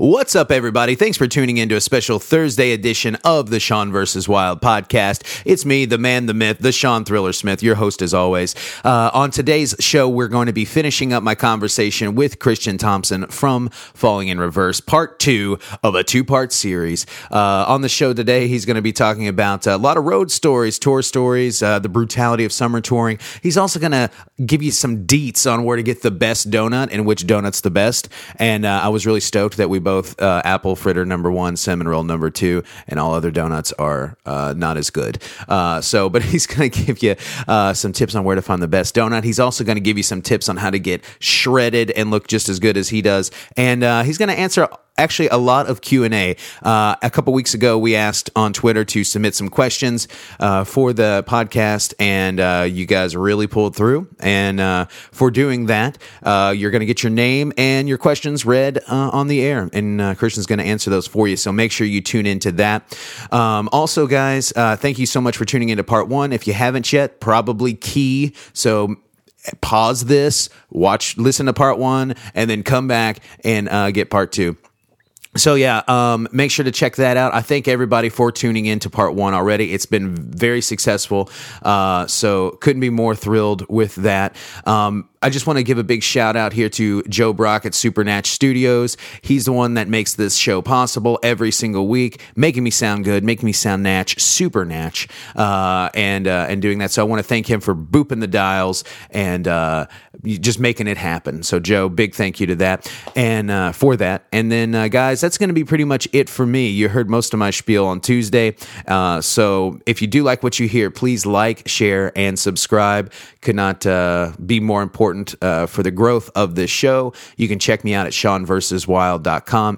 What's up, everybody? Thanks for tuning in to a special Thursday edition of the Sean vs. Wild podcast. It's me, the man, the myth, the Sean Thriller Smith, your host as always. On today's show, we're going to be finishing up my conversation with Christian Thompson from Falling in Reverse, part 2 of a 2-part series. On the show today, he's going to be talking about a lot of road stories, tour stories, the brutality of summer touring. He's also going to give you some deets on where to get the best donut and which donut's the best. And I was really stoked that we both apple fritter number 1, cinnamon roll number 2, and all other donuts are not as good. But he's going to give you some tips on where to find the best donut. He's also going to give you some tips on how to get shredded and look just as good as he does. And he's going to answer actually a lot of Q&A. A couple weeks ago, we asked on Twitter to submit some questions for the podcast, and you guys really pulled through. And for doing that, you're going to get your name and your questions read on the air, and Christian's going to answer those for you. So make sure you tune into that. Also, guys, thank you so much for tuning into part 1. If you haven't yet, probably key. So pause this, listen to part 1, and then come back and get part 2. So make sure to check that out. I thank everybody for tuning in to part 1 already. It's been very successful. So couldn't be more thrilled with that. I just want to give a big shout out here to Joe Brock at Supernatch Studios. He's the one that makes this show possible every single week, making me sound good, making me sound natch, super natch, and doing that. So I want to thank him for booping the dials and just making it happen. So Joe, big thank you to that and for that. And then guys, that's going to be pretty much it for me. You heard most of my spiel on Tuesday. So if you do like what you hear, please like, share, and subscribe. Could not be more important for the growth of this show. You can check me out at SeanVersusWild.com,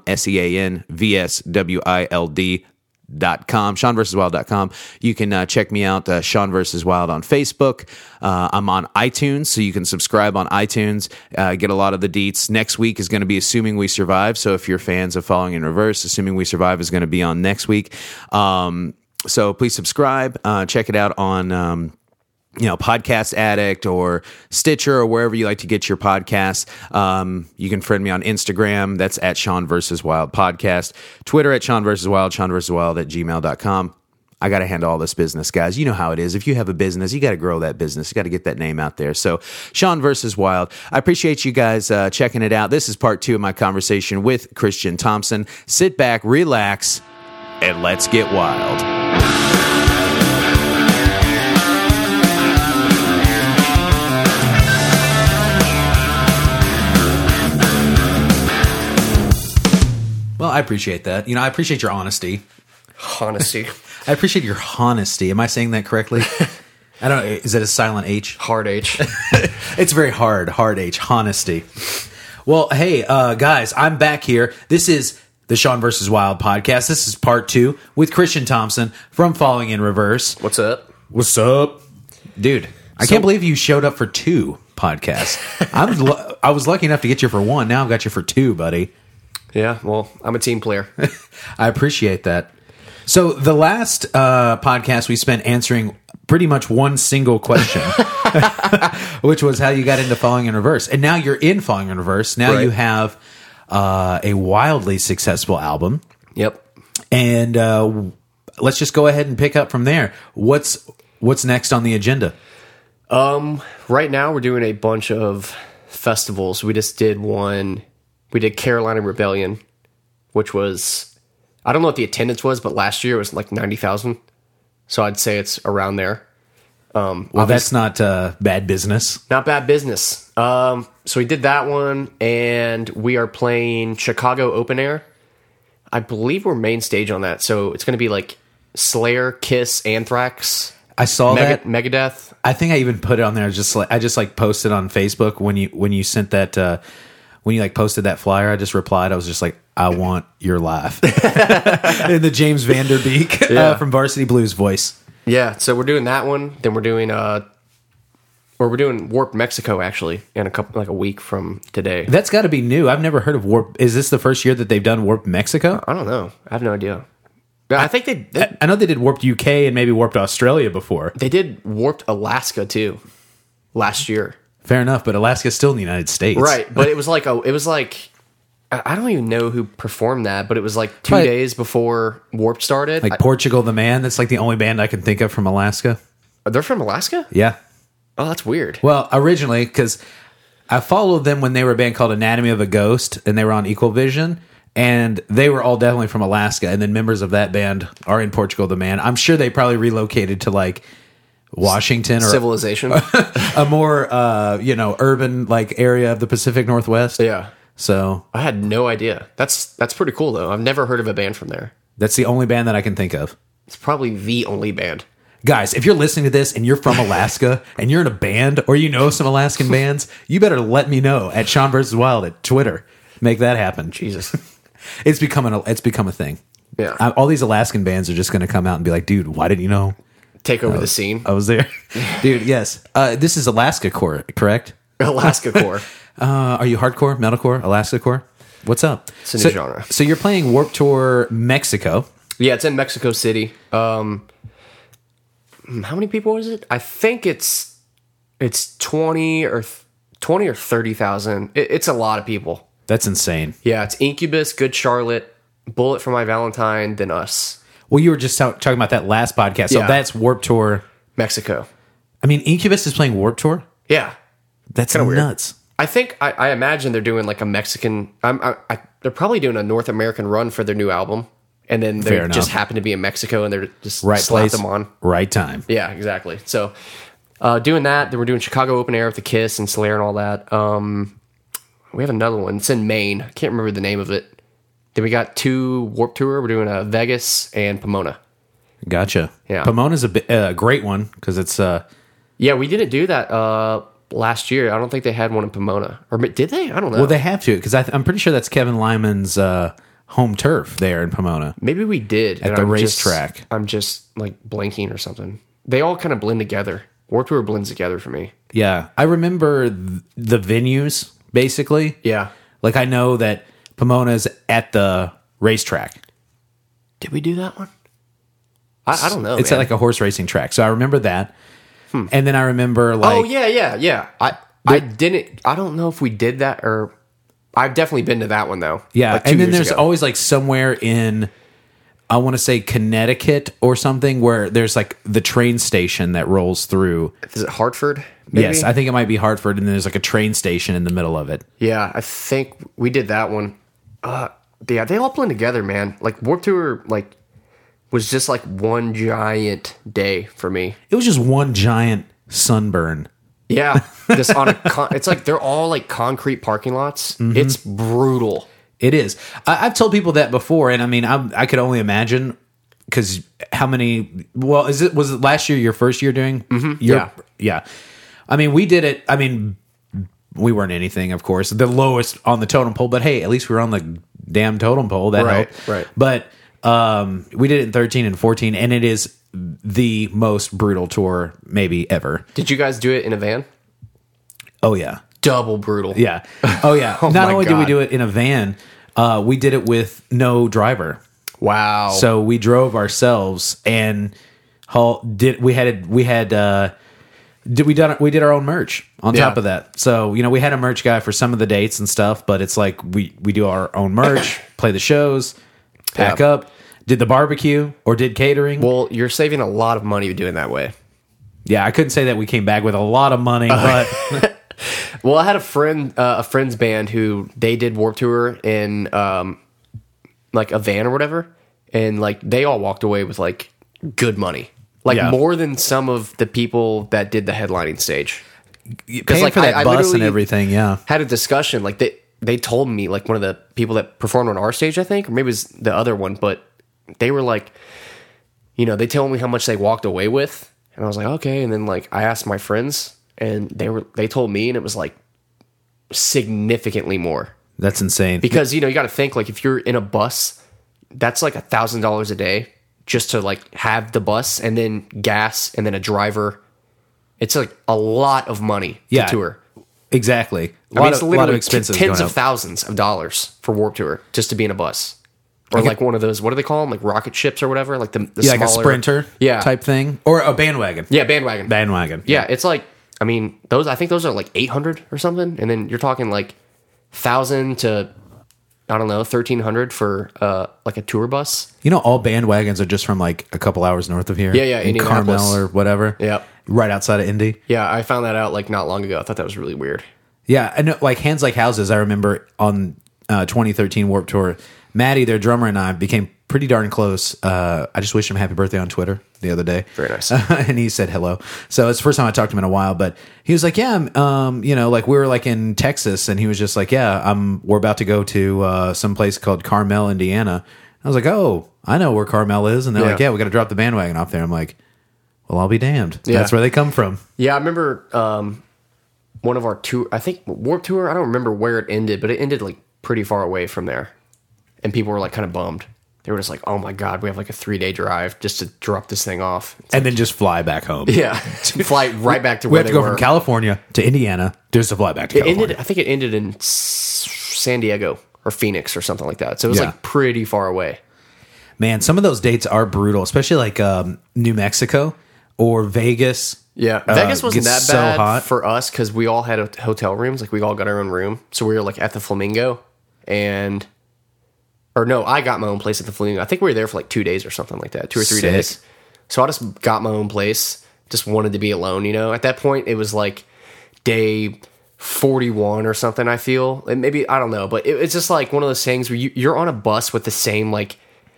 SeanVersusWild.com, SeanVersusWild.com. You can check me out, Sean vs. Wild on Facebook. I'm on iTunes, so you can subscribe on iTunes, get a lot of the deets. Next week is going to be Assuming We Survive, so if you're fans of Falling in Reverse, Assuming We Survive is going to be on next week. So please subscribe, check it out on Podcast Addict or Stitcher or wherever you like to get your podcasts. You can friend me on Instagram. That's at Sean vs. Wild Podcast. Twitter at Sean vs. Wild, Sean vs. Wild at gmail.com. I got to handle all this business, guys. You know how it is. If you have a business, you got to grow that business. You got to get that name out there. So Sean vs. Wild. I appreciate you guys checking it out. This is part 2 of my conversation with Christian Thompson. Sit back, relax, and let's get wild. Well, I appreciate that. I appreciate your honesty. Honesty. I appreciate your honesty. Am I saying that correctly? I don't know. Is it a silent H? Hard H. It's very hard. Hard H. Honesty. Well, hey, guys, I'm back here. This is the Sean vs. Wild podcast. This is part 2 with Christian Thompson from Falling in Reverse. What's up? What's up? Dude, I can't believe you showed up for 2 podcasts. I was lucky enough to get you for 1. Now I've got you for 2, buddy. Yeah, well, I'm a team player. I appreciate that. So the last podcast we spent answering pretty much one single question, which was how you got into Falling in Reverse. And now you're in Falling in Reverse. Now you have a wildly successful album. Yep. And let's just go ahead and pick up from there. What's next on the agenda? Right now we're doing a bunch of festivals. We just did one. We did Carolina Rebellion, which was, I don't know what the attendance was, but last year it was like 90,000. So I'd say it's around there. Well, that's not bad business. Not bad business. So we did that one, and we are playing Chicago Open Air. I believe we're main stage on that. So it's going to be like Slayer, Kiss, Anthrax. I saw that. Megadeth. I think I even put it on there. I just posted on Facebook when you sent that. When you posted that flyer, I just replied. I was just like, I want your laugh. In the James Vanderbeek from Varsity Blues voice. Yeah, so we're doing that one. Then we're doing Warped Mexico actually in a week from today. That's got to be new. I've never heard of Warped. Is this the first year that they've done Warped Mexico? I don't know. I have no idea. I think they I know they did Warped UK and maybe Warped Australia before. They did Warped Alaska too last year. Fair enough, but Alaska's still in the United States. Right, but it was like I don't even know who performed that, but it was like 2 But- days before Warped started. Like Portugal the Man. That's like the only band I can think of from Alaska. They're from Alaska? Yeah. Oh, that's weird. Well, originally, because I followed them when they were a band called Anatomy of a Ghost, and they were on Equal Vision, and they were all definitely from Alaska. And then members of that band are in Portugal the Man. I'm sure they probably relocated to like Washington or Civilization. a more urban like area of the Pacific Northwest. Yeah. So I had no idea. That's pretty cool though. I've never heard of a band from there. that's the only band that I can think of. It's probably the only band. Guys, if you're listening to this and you're from Alaska and you're in a band or you know some Alaskan bands, you better let me know at Sean vs. Wild at Twitter. Make that happen. Jesus. It's become a thing. Yeah. All these Alaskan bands are just going to come out and be like, dude, why didn't you know Take over the scene. I was there? Dude, yes. This is Alaska Core, correct? Alaska Core. Are you hardcore, metalcore, Alaska Core? What's up? It's a new genre. So you're playing Warped Tour Mexico. Yeah, it's in Mexico City. How many people is it? I think it's 20 or 30,000. It's a lot of people. That's insane. Yeah, it's Incubus, Good Charlotte, Bullet for My Valentine, then us. Well, you were just talking about that last podcast. So Yeah. that's Warped Tour. Mexico. I mean, Incubus is playing Warped Tour? Yeah. That's Kinda weird. nuts. I think I imagine they're doing like a Mexican. They're probably doing a North American run for their new album, and then they Fair just enough. happen to be in Mexico, and they're just Right slap place, them on. right time. Yeah, exactly. So doing that, then we're doing Chicago Open Air with the Kiss and Slayer and all that. We have another one. It's in Maine. I can't remember the name of it. Then we got 2 Warped Tour. We're doing Vegas and Pomona. Gotcha. Yeah. Pomona's a great one because it's Yeah, we didn't do that last year. I don't think they had one in Pomona, or did they? I don't know. well, they have to because I'm pretty sure that's Kevin Lyman's home turf there in Pomona. Maybe we did At the racetrack. I'm just like blanking or something. They all kind of blend together. Warped Tour blends together for me. Yeah, I remember the venues basically. Yeah. Like I know that Pomona's at the racetrack. Did we do that one? I don't know. It's man. at like a horse racing track. So I remember that. And then I remember like Oh yeah. I didn't. I don't know if we did that or. I've definitely been to that one though. yeah, like 2 and then years there's ago. always like somewhere in I want to say Connecticut or something where there's like the train station that rolls through. Is it Hartford? Maybe? Yes, I think it might be Hartford, and then there's like a train station in the middle of it. Yeah, I think we did that one. Yeah, they all blend together, man. Like Warped Tour, like was just like one giant day for me. It was just one giant sunburn. Yeah, just on a. It's like they're all like concrete parking lots. Mm-hmm. It's brutal. It is. I've told people that before, and I mean, I could only imagine because how many? Well, was it last year your first year doing? Mm-hmm. Yeah. I mean, we did it. I mean, we weren't anything, of course, the lowest on the totem pole, but hey, at least we were on the damn totem pole. That Right, helped. right. But we did it in 13 and 14, and it is the most brutal tour maybe ever. Did you guys do it in a van? Oh yeah. Double brutal. Yeah. Oh yeah. Not my only did we God. do it in a van, we did it with no driver. Wow. So we drove ourselves and we did our own merch on top Yeah. of that. So, we had a merch guy for some of the dates and stuff, but it's like we do our own merch, play the shows, pack Yeah. up, did the barbecue or did catering. well, you're saving a lot of money doing that way. Yeah, I couldn't say that we came back with a lot of money, but Well, I had a friend's band who they did Warped Tour in like a van or whatever, and like they all walked away with like good money, like Yeah. more than some of the people that did the headlining stage. paying like, for that I bus and literally- everything, yeah. Had a discussion like they told me, like one of the people that performed on our stage, I think, or maybe it was the other one, but they were like, they told me how much they walked away with, and I was like, okay, and then like I asked my friends, and they told me, and it was like significantly more. That's insane. Because you got to think, like, if you're in a bus, that's like $1,000 a day just to like have the bus and then gas and then a driver. It's like a lot of money Yeah. to tour. Exactly. I mean, it's lot literally of expenses tens going of up. thousands of dollars for Warped Tour just to be in a bus, or like one of those, what do they call them, like rocket ships or whatever, like the Yeah, like a smaller- sprinter yeah, type thing. Or a bandwagon. yeah, bandwagon. Bandwagon. Yeah, it's like, I mean, I think those are like 800 or something, and then you're talking like 1,000 to I don't know, 1,300 for like a tour bus. You know, all bandwagons are just from like a couple hours north of here. Yeah, in Indianapolis. Carmel or whatever. Yep. Right outside of Indy. Yeah, I found that out like not long ago. I thought that was really weird. Yeah, I know, like Hands Like Houses, I remember on 2013 Warped Tour, Maddie, their drummer, and I became pretty darn close. I just wished him happy birthday on Twitter the other day. Very nice. And he said hello. So it's the first time I talked to him in a while, but he was like, yeah, you know, like we were like in Texas, and he was just like, yeah, we're about to go to some place called Carmel, Indiana. I was like, oh, I know where Carmel is. And they're like, yeah, we got to drop the bandwagon off there. I'm like, well, I'll be damned. Yeah. That's where they come from. Yeah, I remember one of our tour, I think Warped Tour, I don't remember where it ended, but it ended like pretty far away from there. And people were like kind of bummed. They were just like, oh my God, we have like a 3-day drive just to drop this thing off. And then just fly back home. Yeah. Fly right back to We where have they to go were. from California to Indiana just to fly back to It California. ended, I think it ended in San Diego or Phoenix or something like that. So it was Yeah. like pretty far away. Man, some of those dates are brutal, especially like New Mexico or Vegas. Yeah, Vegas wasn't that gets bad so hot. for us because we all had hotel rooms. Like we all got our own room, so we were like at the Flamingo, or no, I got my own place at the Flamingo. I think we were there for like 2 days or something like that, 2 or 3 Sick. days. So I just got my own place. Just wanted to be alone, you know. At that point, it was like day 41 or something. I feel, and maybe I don't know, but it's just like one of those things where you're on a bus with the same like.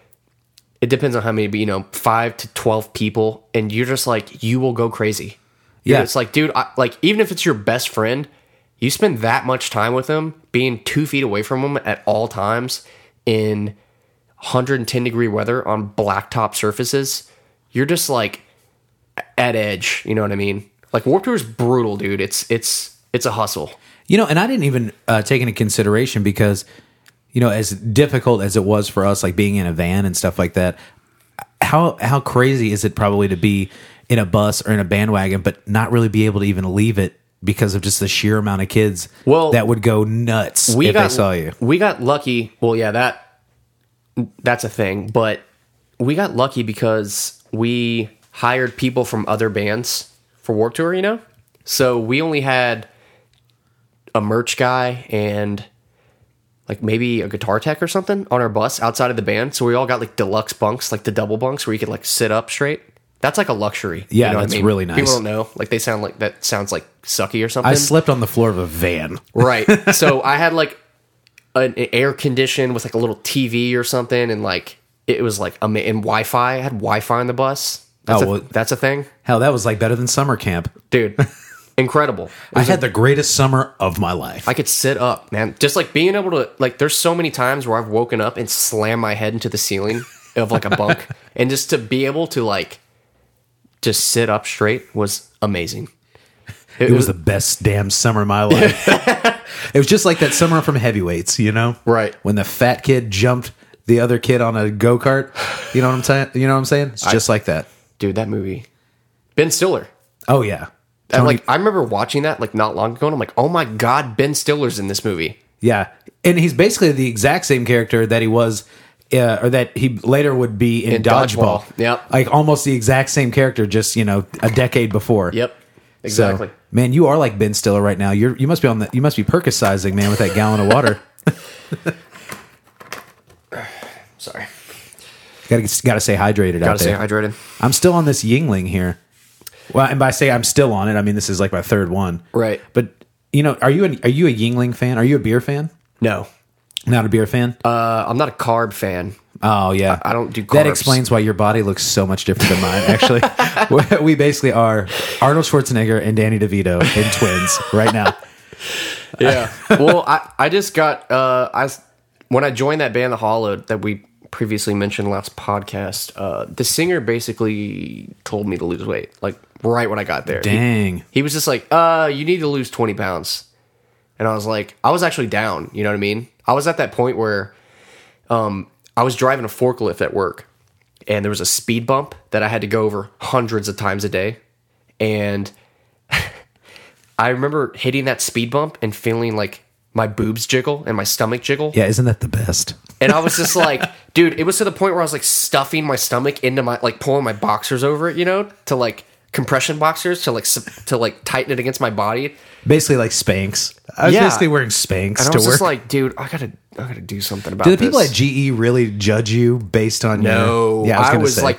It depends on how many, but 5 to 12 people, and you're just like, you will go crazy. Yeah. It's like, dude, like even if it's your best friend, you spend that much time with them, being 2 feet away from them at all times in 110-degree weather on blacktop surfaces. You're just like at edge. You know what I mean? Like Warped Tour is brutal, dude. It's a hustle. And I didn't even take into consideration because, as difficult as it was for us, like being in a van and stuff like that, how crazy is it probably to be in a bus or in a bandwagon, but not really be able to even leave it because of just the sheer amount of kids that would go nuts if they saw you. We got lucky. Well, yeah, that's a thing, but we got lucky because we hired people from other bands for Warped Tour, So we only had a merch guy and like maybe a guitar tech or something on our bus outside of the band. So we all got like deluxe bunks, like the double bunks where you could like sit up straight. That's like a luxury. Yeah, you know what that's I mean? really nice. People don't know. Like they sound like that sounds like sucky or something. I slept on the floor of a van. Right. So I had like an air condition with like a little TV or something, and like it was like and Wi-Fi. I had Wi-Fi on the bus. That's a thing, Hell, that was like better than summer camp. dude. Incredible. I had the greatest summer of my life. I could sit up, man. Just like being able to like. There's so many times where I've woken up and slammed my head into the ceiling of like a bunk, and just to be able to like just sit up straight was amazing. It was the best damn summer of my life. It was just like that summer from Heavyweights, Right. When the fat kid jumped the other kid on a go-kart. You know what I'm saying? It's just like that. Dude, that movie. Ben Stiller. Oh, yeah. I remember watching that like not long ago, and I'm like, oh my God, Ben Stiller's in this movie. Yeah. And he's basically the exact same character that he was, or that he later would be in Dodgeball. Yep. Like almost the exact same character, just, a decade before. Yep. Exactly. So, man, you are like Ben Stiller right now. You must be you must be Percocizing, man, with that gallon of water. Sorry. Gotta stay hydrated out there. Gotta stay hydrated. I'm still on this Yingling here. Well, and by say I'm still on it, I mean this is like my third one. Right. But are you a Yingling fan? Are you a beer fan? No. Not a beer fan? I'm not a carb fan. Oh yeah. I don't do carbs. That explains why your body looks so much different than mine, actually. We basically are Arnold Schwarzenegger and Danny DeVito in twins right now. Yeah. Well, I just got when I joined that band, The Hollowed, that we previously mentioned last podcast, the singer basically told me to lose weight, like right when I got there. Dang. He was just like, you need to lose 20 pounds. And I was like, I was actually down. You know what I mean? I was at that point where I was driving a forklift at work, and there was a speed bump that I had to go over hundreds of times a day. And I remember hitting that speed bump and feeling like my boobs jiggle and my stomach jiggle. Yeah, isn't that the best? And I was just like, dude, it was to the point where I was like stuffing my stomach into my, like pulling my boxers over it, to like compression boxers to tighten it against my body. Basically like Spanx. I was basically wearing Spanx And I to was work. just like, dude, I gotta gotta do something about Do this. the people at GE really judge you based on No, your... Yeah, I gonna was say. like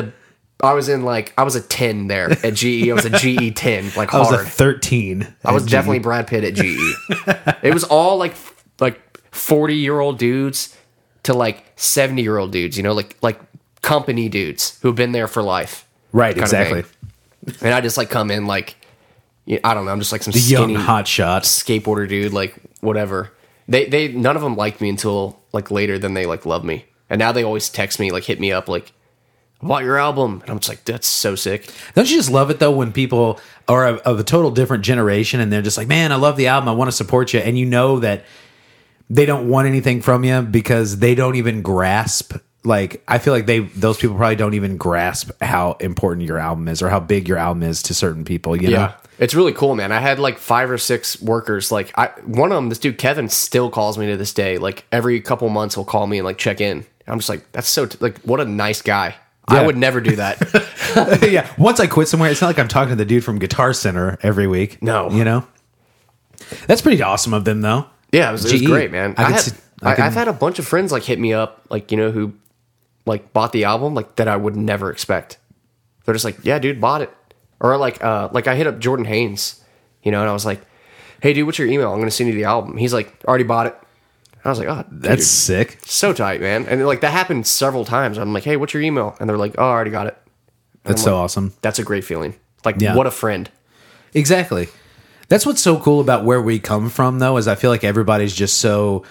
I was a 10 there at GE. I was a GE 10, like I was hard. a 13. I was at GE. definitely Brad Pitt at GE. It was all like 40-year-old dudes to like 70-year-old dudes, you know, like company dudes who've been there for life. Right, kind of exactly. thing. And I just like come in like, I don't know, I'm just like some The young skinny hot shot. skateboarder dude, like whatever. They none of them liked me until like later, then they like love me. And now they always text me, like hit me up like, I bought your album. And I'm just like, that's so sick. Don't you just love it though when people are of a total different generation and they're just like, man, I love the album, I want to support you, and you know that they don't want anything from you because they don't even grasp. Like, I feel like those people probably don't even grasp how important your album is or how big your album is to certain people. You know? It's really cool, man. I had like 5 or 6 workers. Like one of them, this dude Kevin, still calls me to this day. Like every couple months, he'll call me and like check in. I'm just like, that's so like what a nice guy. Yeah. I would never do that. Yeah. Once I quit somewhere, it's not like I'm talking to the dude from Guitar Center every week. No. You know? That's pretty awesome of them, though. Yeah, it was GE. great, man. I've I've had a bunch of friends like hit me up, like, you know, who like bought the album, like that I would never expect. They're just like, yeah, dude, bought it. Or like I hit up Jordan Haynes, you know, and I was like, hey, dude, what's your email? I'm going to send you the album. He's like, already bought it. I was like, oh, That's dude, sick. so tight, man. And like that happened several times. I'm like, hey, what's your email? And they're like, oh, I already got it. That's so awesome. That's a great feeling. Like, Yeah. what a friend. Exactly. That's what's so cool about where we come from, though, is I feel like everybody's just so,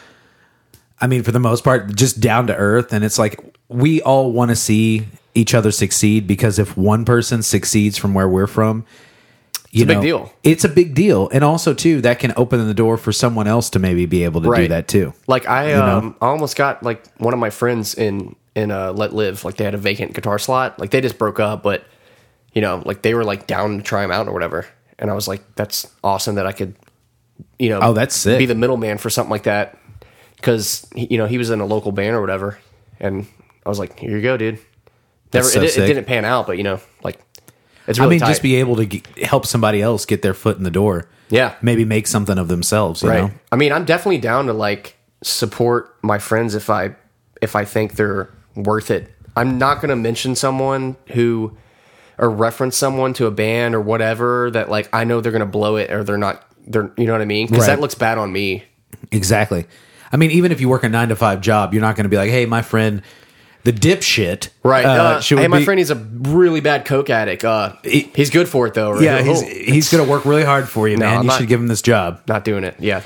I mean, for the most part, just down to earth. And it's like we all want to see each other succeed because if one person succeeds from where we're from, It's a big deal. It's a big deal. And also, too, that can open the door for someone else to maybe be able to do Right. that, too. Like I know? almost got like one of my friends in Let Live. Like they had a vacant guitar slot. Like they just broke up, but you know, like they were like down to try them out or whatever. And I was like, that's awesome that I could, you know, Oh, that's sick. be the middleman for something like that. Because you know he was in a local band or whatever, and I was like, here you go, dude. That's so It sick. didn't pan out, but you know, like it's really tight. just be able to help somebody else get their foot in the door. Yeah. Maybe make something of themselves, you know? I mean, I'm definitely down to like support my friends if I think they're worth it. I'm not going to mention someone who or reference someone to a band or whatever that like I know they're going to blow it or they're you know what I mean? Because Right. that looks bad on me. Exactly. I mean, even if you work a 9-to-5 job, you're not going to be like, hey, my friend, the dipshit. Right. should Hey, my be- friend, he's a really bad coke addict. He's good for it though. Right? Yeah, Oh, he's going to work really hard for you, man. I'm You not- should give him this job. not doing it. Yeah.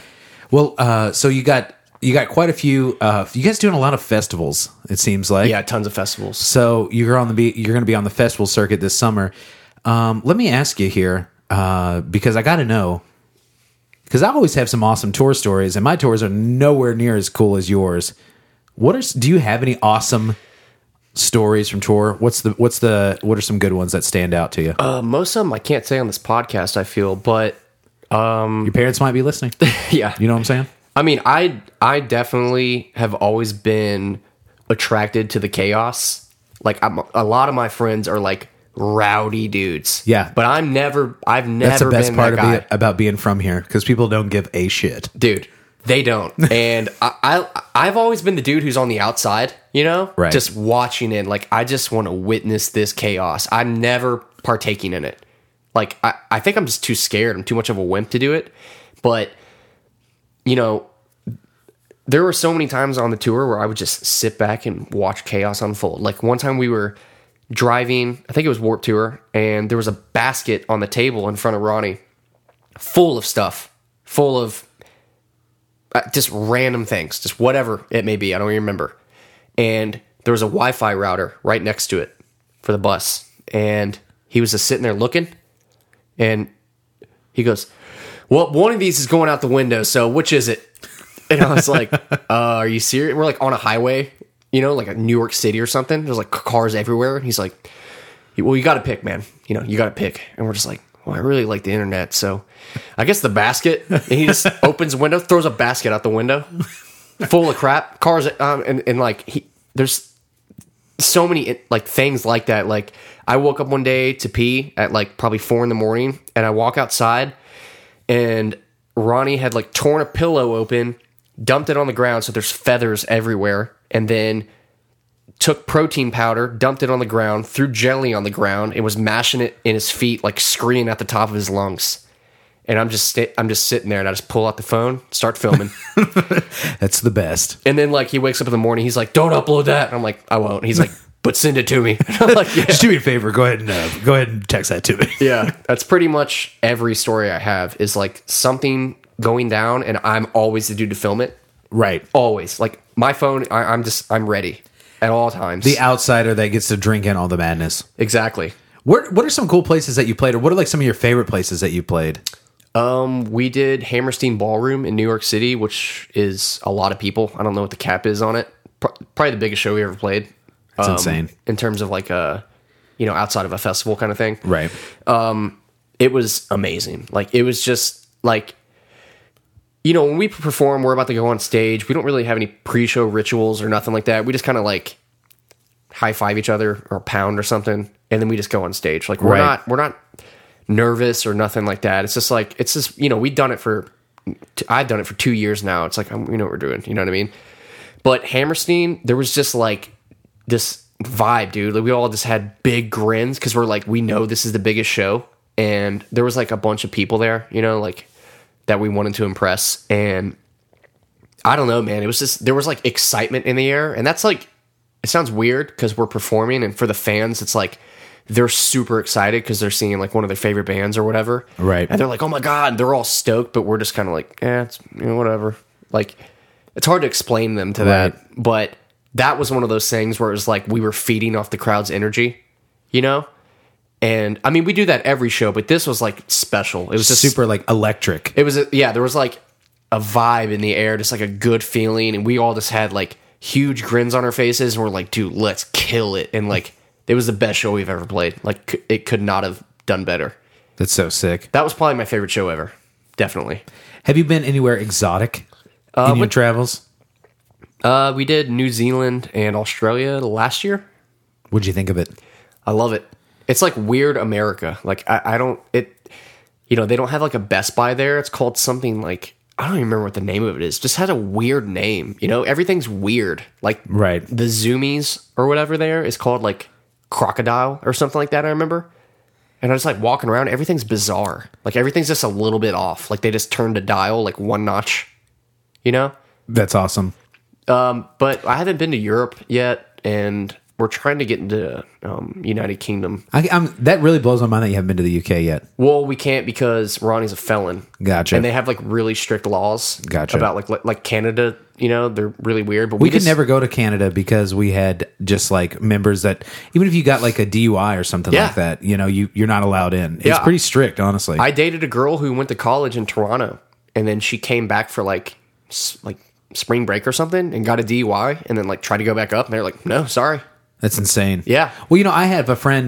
Well, so you got quite a few. You guys doing a lot of festivals. It seems like. Yeah. Tons of festivals. So you're going to be on the festival circuit this summer. Let me ask you here, because I got to know. Because I always have some awesome tour stories, and my tours are nowhere near as cool as yours. Do you have any awesome stories from tour? What are some good ones that stand out to you? Most of them I can't say on this podcast, I feel, but Your parents might be listening. yeah. You know what I'm saying? I mean, I definitely have always been attracted to the chaos. Like a lot of my friends are like rowdy dudes. Yeah. But I've never That's the best been part that guy. about being from here, because people don't give a shit. Dude, they don't. And I've always been the dude who's on the outside, you know? Right. Just watching it. Like, I just want to witness this chaos. I'm never partaking in it. Like, I think I'm just too scared. I'm too much of a wimp to do it. But, you know, there were so many times on the tour where I would just sit back and watch chaos unfold. Like, one time we were driving, I think it was Warped Tour, and there was a basket on the table in front of Ronnie full of stuff, full of just random things, just whatever it may be. I don't even remember. And there was a Wi-Fi router right next to it for the bus. And he was just sitting there looking, and he goes, well, one of these is going out the window, so which is it? And I was like, are you serious? We're like on a highway, you know, like a New York City or something. There's like cars everywhere. And he's like, well, you got to pick, man. You know, you got to pick. And we're just like, well, I really like the internet, so I guess the basket. And he just opens the window, throws a basket out the window, full of crap, cars, and like there's so many like things like that. Like I woke up one day to pee at like probably 4 a.m, and I walk outside, and Ronnie had like torn a pillow open, dumped it on the ground so there's feathers everywhere, and then took protein powder, dumped it on the ground, threw jelly on the ground, and was mashing it in his feet, like screaming at the top of his lungs. And I'm just sitting there, and I just pull out the phone, start filming. That's the best. And then like he wakes up in the morning, he's like, "Don't upload that." And I'm like, "I won't." He's like, "But send it to me." And I'm like, "Yeah." Just do me a favor. Go ahead and text that to me. Yeah, that's pretty much every story I have is like something going down, and I'm always the dude to film it. Right. Always. Like my phone, I'm ready at all times. The outsider that gets to drink in all the madness. Exactly. What are some cool places that you played, or what are like some of your favorite places that you played? We did Hammerstein Ballroom in New York City, which is a lot of people. I don't know what the cap is on it. Probably the biggest show we ever played. That's insane. In terms of like outside of a festival kind of thing. Right. It was amazing. Like it was just like, when we perform, we're about to go on stage. We don't really have any pre-show rituals or nothing like that. We just kind of like high five each other or pound or something, and then we just go on stage. Like we're not nervous or nothing like that. It's just we've done it I've done it for 2 years now. It's like, we know what we're doing. You know what I mean? But Hammerstein, there was just like this vibe, dude. Like we all just had big grins because we're like, we know this is the biggest show, and there was like a bunch of people there, like that we wanted to impress. And I don't know, man, it was just, there was like excitement in the air, and that's like, it sounds weird because we're performing, and for the fans, it's like they're super excited because they're seeing like one of their favorite bands or whatever. Right. And they're like, "Oh my God," they're all stoked, but we're just kind of like, it's whatever. Like, it's hard to explain them to that, but that was one of those things where it was like we were feeding off the crowd's energy, And I mean, we do that every show, but this was like special. It was just super like electric. It was, there was like a vibe in the air, just like a good feeling. And we all just had like huge grins on our faces, and we're like, dude, let's kill it. And like, it was the best show we've ever played. Like, it could not have done better. That's so sick. That was probably my favorite show ever. Definitely. Have you been anywhere exotic in your travels? We did New Zealand and Australia last year. What'd you think of it? I love it. It's like weird America. Like they don't have like a Best Buy there. It's called something like, I don't even remember what the name of it is. Just had a weird name. Everything's weird. Like the Zoomies or whatever there is called like Crocodile or something like that. I remember. And I was like walking around. Everything's bizarre. Like everything's just a little bit off. Like they just turned a dial like one notch. That's awesome. But I haven't been to Europe yet, and we're trying to get into United Kingdom. That really blows my mind that you haven't been to the UK yet. Well, we can't because Ronnie's a felon. Gotcha. And they have like really strict laws. Gotcha. About like Canada. They're really weird. But we could never go to Canada because we had just like members that even if you got like a DUI or something like that, you're not allowed in. It's pretty strict, honestly. I dated a girl who went to college in Toronto, and then she came back for like spring break or something and got a DUI, and then like tried to go back up, and they're like, "No, sorry." That's insane. Yeah. Well, I have a friend.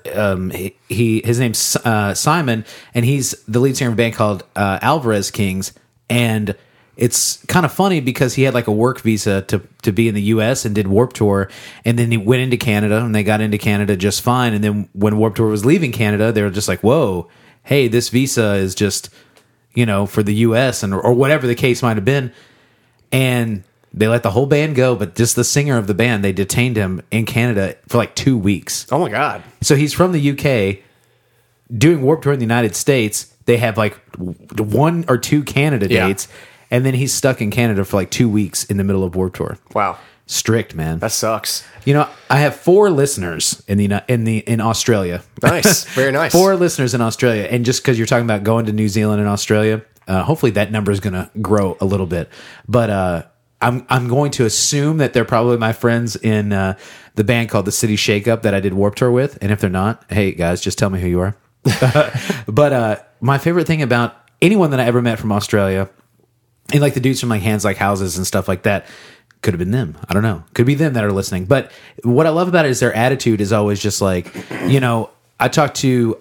His name's Simon, and he's the lead singer of a band called Alvarez Kings. And it's kind of funny because he had like a work visa to be in the U.S. and did Warped Tour, and then he went into Canada, and they got into Canada just fine. And then when Warped Tour was leaving Canada, they were just like, "Whoa, hey, this visa is just for the U.S. and or whatever the case might have been," and they let the whole band go, but just the singer of the band, they detained him in Canada for like 2 weeks. Oh my God. So he's from the UK doing Warped Tour in the United States. They have like 1 or 2 Canada dates, and then he's stuck in Canada for like 2 weeks in the middle of Warped Tour. Wow. Strict, man. That sucks. I have 4 listeners in Australia. Nice. Very nice. 4 listeners in Australia. And just because you're talking about going to New Zealand and Australia, hopefully that number is going to grow a little bit. But I'm going to assume that they're probably my friends in the band called the City Shakeup that I did Warped Tour with. And if they're not, hey guys, just tell me who you are. But my favorite thing about anyone that I ever met from Australia, and like the dudes from like Hands Like Houses and stuff like that, could have been them. I don't know. Could be them that are listening. But what I love about it is their attitude is always just like, I talked to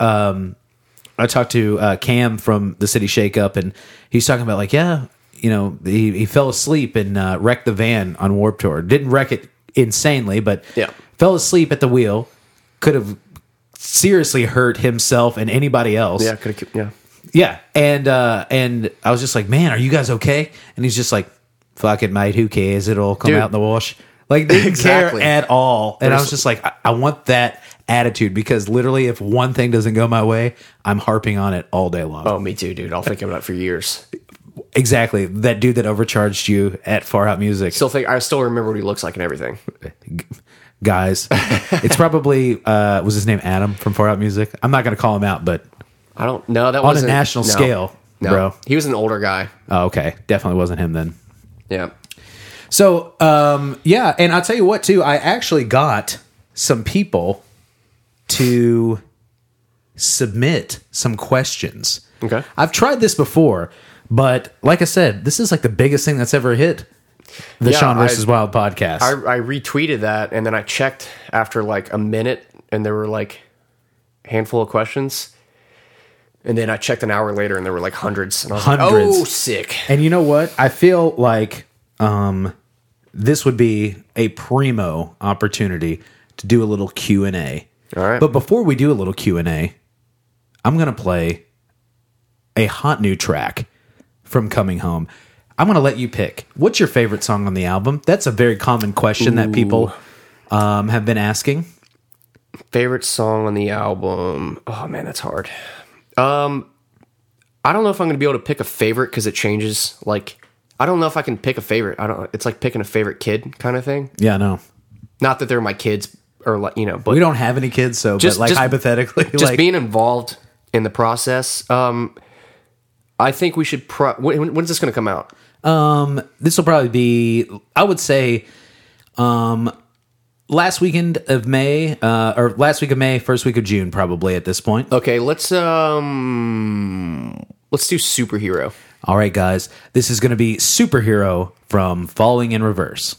Cam from the City Shakeup, and he's talking about like, he fell asleep and wrecked the van on Warped Tour. Didn't wreck it insanely, but fell asleep at the wheel. Could have seriously hurt himself and anybody else. Yeah, could have. Yeah. Yeah, and I was just like, man, are you guys okay? And he's just like, fuck it, mate, who cares? It'll come Dude. out in the wash. Like, they didn't Exactly. care at all. And I There's- was just like, I want that attitude, because literally if one thing doesn't go my way, I'm harping on it all day long. Oh, me too, dude. I'll think about it for years. Exactly. That dude that overcharged you at Far Out Music. I still remember what he looks like and everything. Guys, it's probably, was his name Adam from Far Out Music? I'm not going to call him out, but I don't know. That on a wasn't national no. scale, No, bro. he was an older guy. Oh, okay. Definitely wasn't him then. Yeah. So, yeah, and I'll tell you what, too. I actually got some people to submit some questions. Okay. I've tried this before, but like I said, this is like the biggest thing that's ever hit the Yeah, Sean vs. Wild podcast. I retweeted that, and then I checked after like a minute, and there were like a handful of questions. And then I checked an hour later, and there were like hundreds. And I was Hundreds. like, oh, sick. And you know what? I feel like this would be a primo opportunity to do a little Q&A. All right. But before we do a little Q&A, I'm going to play a hot new track from Coming Home. I'm going to let you pick. What's your favorite song on the album? That's a very common question that people have been asking. Favorite song on the album? Oh, man, that's hard. I don't know if I'm going to be able to pick a favorite because it changes. Like, I don't know if I can pick a favorite. It's like picking a favorite kid kind of thing. Yeah, no. Not that they're my kids or like, but We don't have any kids, so but like hypothetically, just like, being involved in the process. I think we should. When's this going to come out? this will probably be, I would say, last weekend of May, or last week of May, first week of June, probably at this point. Okay, let's do Superhero. All right, guys, this is going to be Superhero from Falling in Reverse.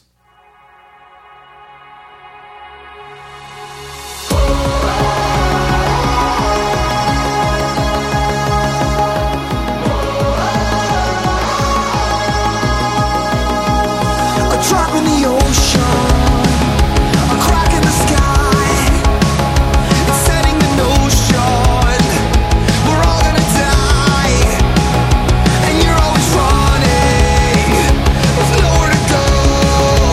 Drop in the ocean, a crack in the sky, it's setting the notion we're all gonna die, and you're always running with nowhere to go.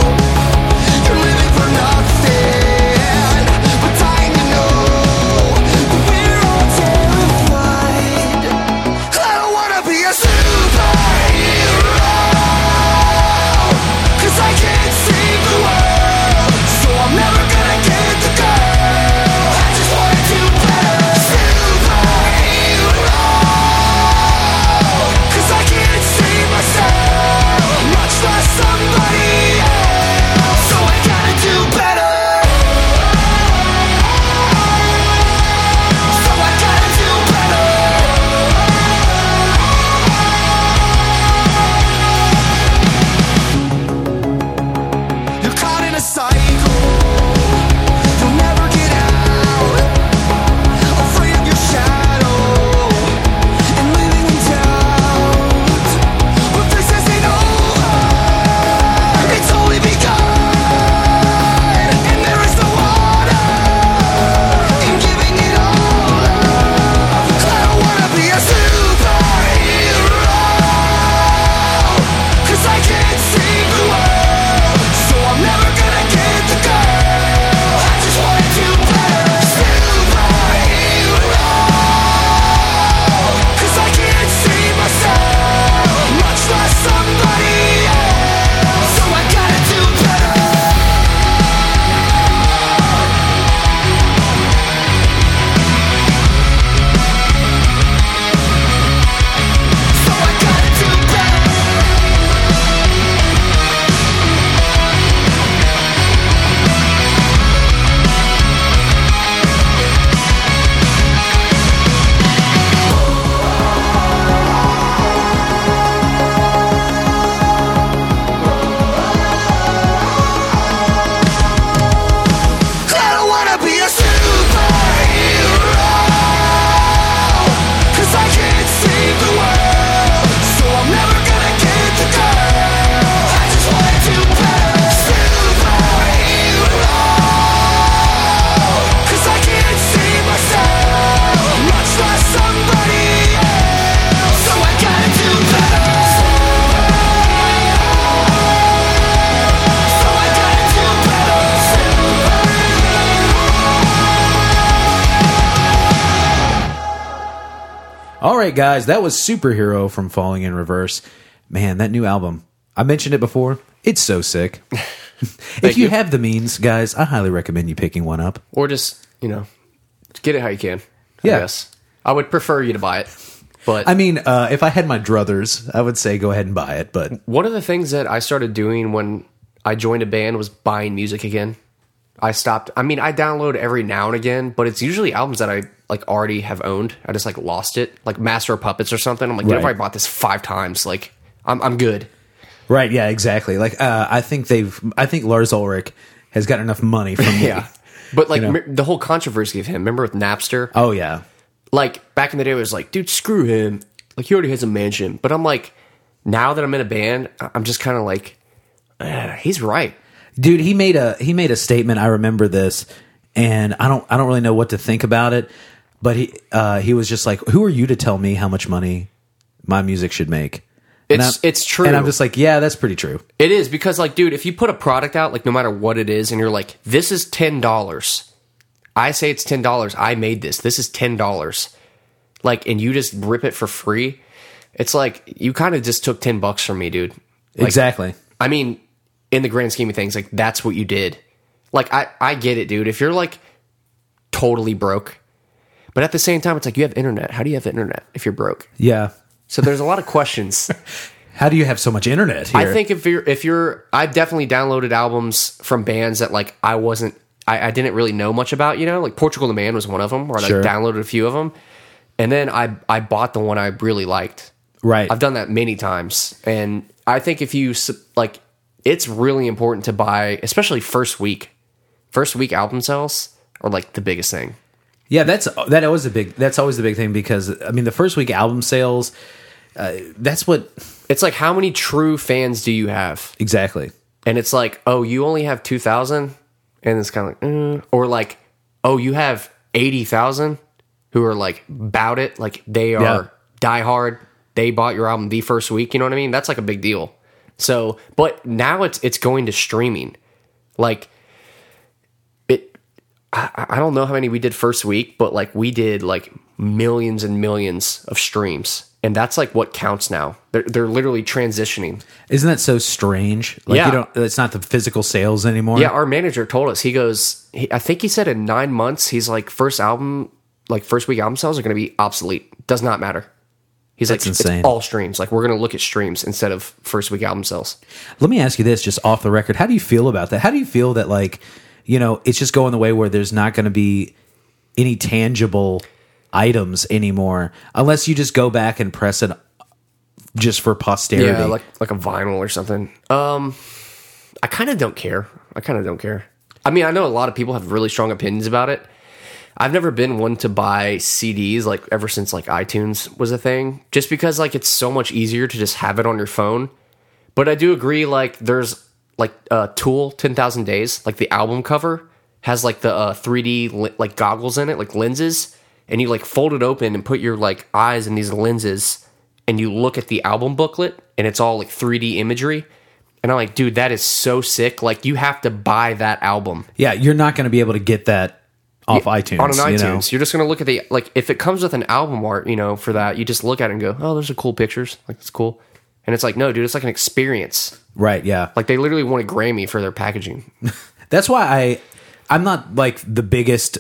All right, guys, that was Superhero from Falling in Reverse. Man, that new album. I mentioned it before. It's so sick. If you have the means, guys, I highly recommend you picking one up. Or just, get it how you can. Yeah. Yes. I would prefer you to buy it. But I mean, if I had my druthers, I would say go ahead and buy it. But one of the things that I started doing when I joined a band was buying music again. I stopped. I mean, I download every now and again, but it's usually albums that I already have owned. I just lost it, like Master of Puppets or something. I'm like, Right. I've already bought this 5 times. Like, I'm good. right, yeah, exactly. Like, I think Lars Ulrich has got enough money from me. Yeah. But the whole controversy of him, remember with Napster? Oh yeah. Like back in the day, it was like, dude, screw him. Like he already has a mansion. But I'm like, now that I'm in a band, I'm just kind of like, he's right. Dude, he made a statement. I remember this, and I don't really know what to think about it. But he was just like, "Who are you to tell me how much money my music should make?" It's true. And I'm just like, yeah, that's pretty true. It is because, dude, if you put a product out, no matter what it is, and you're like, this is $10. I say it's $10. I made this. This is $10. And you just rip it for free. It's like you kind of just took $10 from me, dude. Exactly. I mean, in the grand scheme of things, that's what you did. I get it, dude. If you're totally broke, but at the same time, it's you have internet. How do you have internet if you're broke? Yeah. So there's a lot of questions. How do you have so much internet here? I think if you're, I've definitely downloaded albums from bands that I didn't really know much about. Portugal the Man was one of them, where I Sure. downloaded a few of them, and then I bought the one I really liked. Right. I've done that many times, and I think if you it's really important to buy, especially first week album sales are the biggest thing. Yeah, that's always the big thing, because I mean the first week album sales, that's what It's how many true fans do you have? exactly. And it's oh, you only have 2,000, and it's kind of or oh, you have 80,000 who are about it, they are diehard. They bought your album the first week. You know what I mean? That's a big deal. So, but now it's going to streaming. I don't know how many we did first week, but we did millions and millions of streams, and that's what counts now. They're literally transitioning. Isn't that so strange? Yeah. It's not the physical sales anymore. Yeah, our manager told us. He goes, I think he said in 9 months, he's first week album sales are going to be obsolete. Does not matter. He's That's insane. It's all streams. We're going to look at streams instead of first week album sales. Let me ask you this, just off the record. How do you feel about that? How do you feel that it's just going the way where there's not going to be any tangible items anymore, unless you just go back and press it just for posterity? Yeah, like a vinyl or something. I kind of don't care. I mean, I know a lot of people have really strong opinions about it. I've never been one to buy CDs ever since iTunes was a thing, just because it's so much easier to just have it on your phone. But I do agree, there's Tool 10,000 Days, the album cover has the 3D goggles in it, lenses, and you fold it open and put your eyes in these lenses, and you look at the album booklet, and it's all 3D imagery. And I'm dude, that is so sick. You have to buy that album. Yeah, you're not going to be able to get that off iTunes. On an iTunes. You're just going to look at the, if it comes with an album art, for that, you just look at it and go, oh, those are cool pictures. It's cool. And it's no, dude, it's an experience. Right, yeah. They literally won a Grammy for their packaging. That's why I'm not the biggest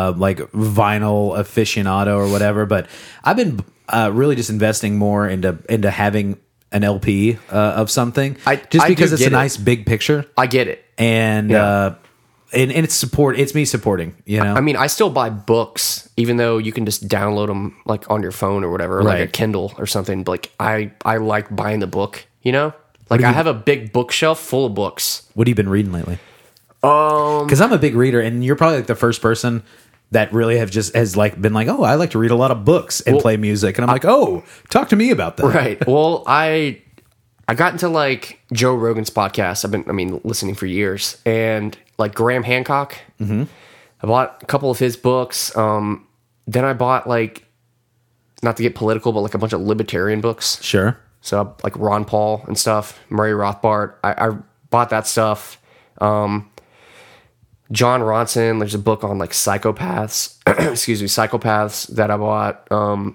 vinyl aficionado or whatever, but I've been really just investing more into having an LP of something, just because it's a nice big picture. I get it, and yeah. And it's me supporting. I mean, I still buy books, even though you can just download them on your phone or whatever, or right. a Kindle or something. But I like buying the book. I have a big bookshelf full of books. What have you been reading lately? Because I'm a big reader, and you're probably the first person that really has been oh, I like to read a lot of books and play music, and I'm oh, talk to me about that. Right. Well, I got into Joe Rogan's podcast. I've been listening for years, and Graham Hancock. Mm-hmm. I bought a couple of his books. Then I bought not to get political, but a bunch of libertarian books. Sure. So Ron Paul and stuff, Murray Rothbard. I bought that stuff. John Ronson, there's a book on psychopaths. Excuse me, psychopaths that I bought.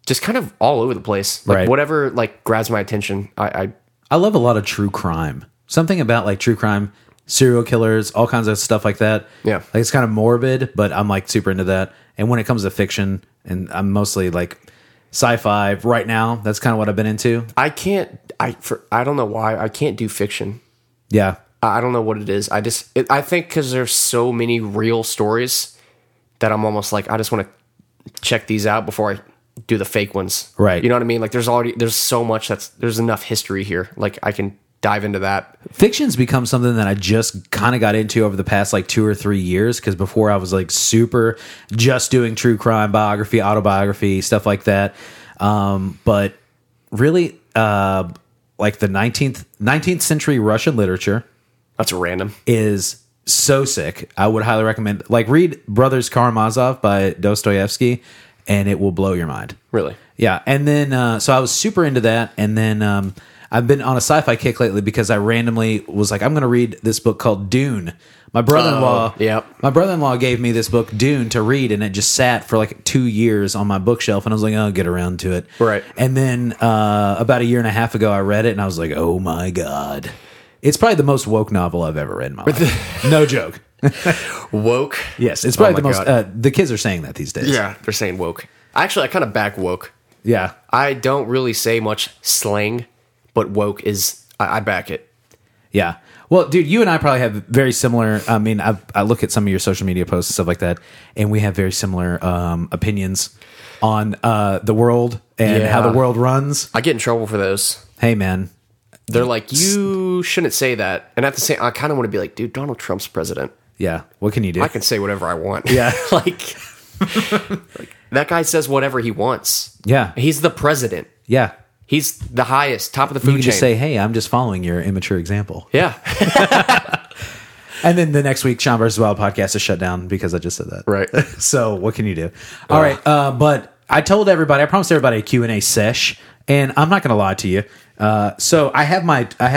just kind of all over the place. Like Right. whatever like grabs my attention. I love a lot of true crime. Something about like true crime, serial killers, all kinds of stuff like that. Yeah. Like it's kind of morbid, but I'm like super into that. And when it comes to fiction, and I'm mostly like sci-fi right now, that's kind of what I've been into. I don't know why I can't do fiction. Yeah. I don't know what it is. I think because there's so many real stories that I'm almost like I just want to check these out before I do the fake ones. Right. You know what I mean? Like there's so much there's enough history here. Like I can dive into that. Fiction's become something that I just kind of got into over the past like 2 or 3 years, because before I was like super just doing true crime, biography, autobiography, stuff like that. But really, like the 19th century Russian literature That's random. is so sick. I would highly recommend, like, read Brothers Karamazov by Dostoevsky, and it will blow your mind. Really? Yeah, and then so I was super into that, and then I've been on a sci-fi kick lately because I randomly was like, I'm going to read this book called Dune. My brother-in-law, yep. my brother-in-law gave me this book Dune to read, and it just sat for like 2 years on my bookshelf, and I was like, oh, I'll get around to it. Right. And then about 1.5 years ago, I read it, and I was like, oh my god, it's probably the most woke novel I've ever read in my life. No joke. Woke? Yes, it's probably Oh the my most. God. The kids are saying that these days. Yeah, they're saying woke. Actually, I kind of back woke. Yeah. I don't really say much slang, but woke is I back it. Yeah. Well, dude, you and I probably have very similar. I mean, I look at some of your social media posts and stuff like that, and we have very similar opinions on the world and Yeah. how the world runs. I get in trouble for those. Hey, man. They're like, you shouldn't say that. And at the same, I kind of want to be like, dude, Donald Trump's president. Yeah. What can you do? I can say whatever I want. Yeah. like that guy says whatever he wants. Yeah. He's the president. Yeah. He's the highest, top of the You food can chain. just say, hey, I'm just following your immature example. yeah. And then the next week, Sean vs. Wild podcast is shut down because I just said that. Right. So what can you do? All right. But I told everybody, I promised everybody a Q&A sesh, and I'm not going to lie to you. So I have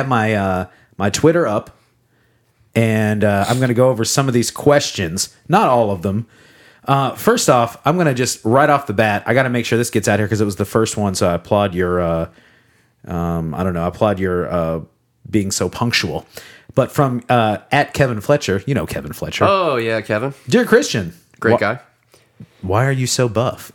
my Twitter up, and I'm going to go over some of these questions, not all of them. First off, I'm going to just right off the bat, I got to make sure this gets out here because it was the first one. So I applaud your, I applaud your being so punctual. But from at Kevin Fletcher, you know Kevin Fletcher. Oh, yeah, Kevin. Dear Christian. Great guy. Why are you so buff?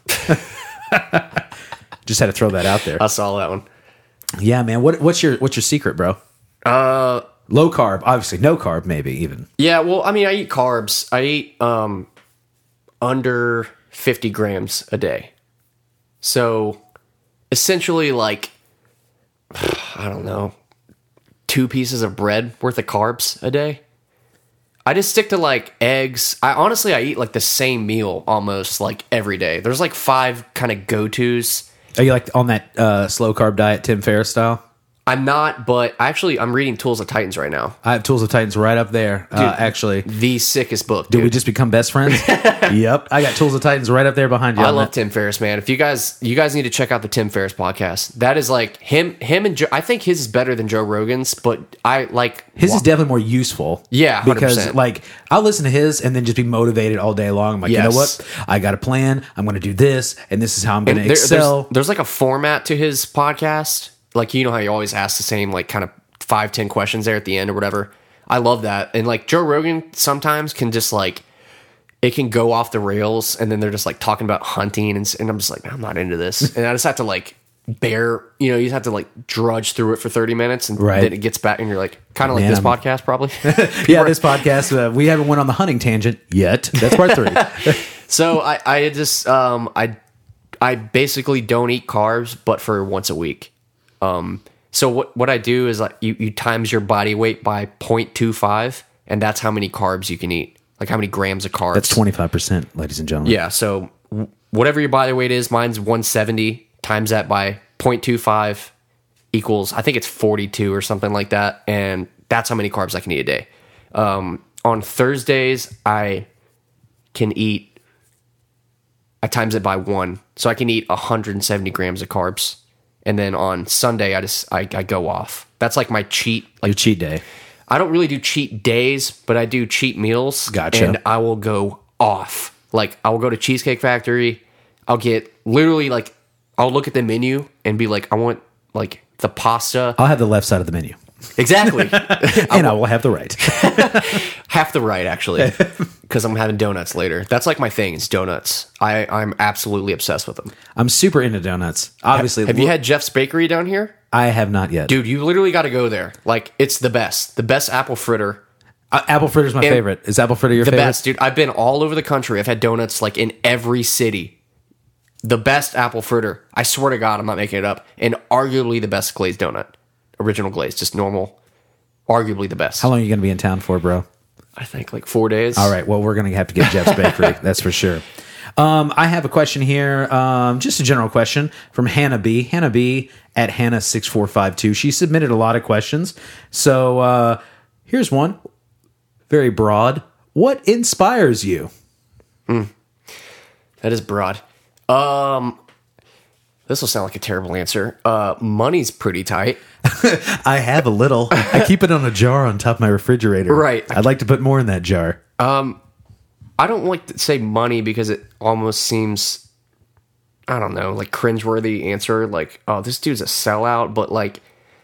Just had to throw that out there. I saw that one. Yeah, man. What's your secret, bro? Low carb, obviously. No carb, maybe even. Yeah, well, I mean, I eat carbs. I eat under 50 grams a day. So essentially, like, I don't know, 2 pieces of bread worth of carbs a day. I just stick to like eggs. I eat like the same meal almost like every day. There's like 5 kind of go-tos. Are you like on that slow carb diet, Tim Ferriss style? I'm not, but actually I'm reading Tools of Titans right now. I have Tools of Titans right up there, actually. The sickest book, Did dude. we just become best friends? Yep. I got Tools of Titans right up there behind you. I on love that. Tim Ferriss, man. If you guys need to check out the Tim Ferriss podcast. That is like him and Joe. I think his is better than Joe Rogan's, but I like His is definitely more useful. Yeah, 100%. Because like I'll listen to his and then just be motivated all day long. I'm like, you know Yes. what? I got a plan. I'm going to do this, and this is how I'm going to And excel. there's like a format to his podcast. Like, you know how you always ask the same like kind of 5-10 questions there at the end or whatever. I love that. And like Joe Rogan sometimes can just like, it can go off the rails and then they're just like talking about hunting and I'm just like, I'm not into this. And I just have to like you just have to like drudge through it for 30 minutes and Right. then it gets back and you're like, kind of like Man, this I'm- podcast probably. Yeah, this podcast, we haven't went on the hunting tangent yet. That's part 3. So I just, I basically don't eat carbs, but for once a week. So what I do is like you times your body weight by 0.25 and that's how many carbs you can eat. Like how many grams of carbs. That's 25%, ladies and gentlemen. Yeah. So whatever your body weight is, mine's 170 times that by 0.25 equals, I think it's 42 or something like that. And that's how many carbs I can eat a day. On Thursdays, I times it by 1. So I can eat 170 grams of carbs. And then on Sunday, I go off. That's like my cheat. Like Your cheat day. I don't really do cheat days, but I do cheat meals. Gotcha. And I will go off. Like I will go to Cheesecake Factory. I'll get literally like I'll look at the menu and be like, I want like the pasta. I'll have the left side of the menu. Exactly. And I will have the right. Half the right, actually, because I'm having donuts later. That's like my thing. It's donuts. I'm absolutely obsessed with them. I'm super into donuts. Obviously. Have you had Jeff's Bakery down here? I have not yet. Dude, you literally got to go there. Like, it's the best. The best apple fritter. Apple fritter's my favorite. Is apple fritter your The favorite? best, dude. I've been all over the country. I've had donuts like in every city. The best apple fritter. I swear to God, I'm not making it up. And arguably the best glazed donut. Original glaze, just normal. Arguably the best. How long are you going to be in town for, bro? I think like 4 days. All right. Well, we're going to have to get Jeff's Bakery. That's for sure. I have a question here, just a general question from Hannah B. Hannah B at Hannah6452. She submitted a lot of questions. So here's one. Very broad. What inspires you? That is broad. This will sound like a terrible answer. Money's pretty tight. I have a little. I keep it on a jar on top of my refrigerator. Right. I'd like to put more in that jar. I don't like to say money because it almost seems, I don't know, like cringeworthy answer. Like, oh, this dude's a sellout. But like,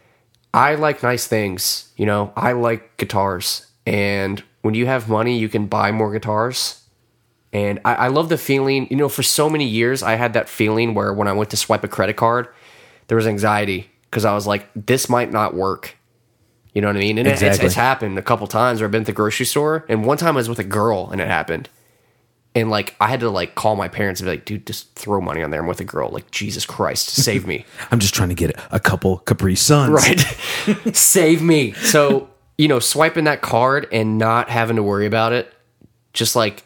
I like nice things. You know, I like guitars. And when you have money, you can buy more guitars. And I love the feeling, you know, for so many years, I had that feeling where when I went to swipe a credit card, there was anxiety because I was like, this might not work. You know what I mean? And Exactly. it's happened a couple times where I've been to the grocery store. And one time I was with a girl and it happened. And like, I had to like call my parents and be like, dude, just throw money on there. I'm with a girl. Like, Jesus Christ, save me. I'm just trying to get a couple Capri Suns. Right. Save me. So, you know, swiping that card and not having to worry about it, just like,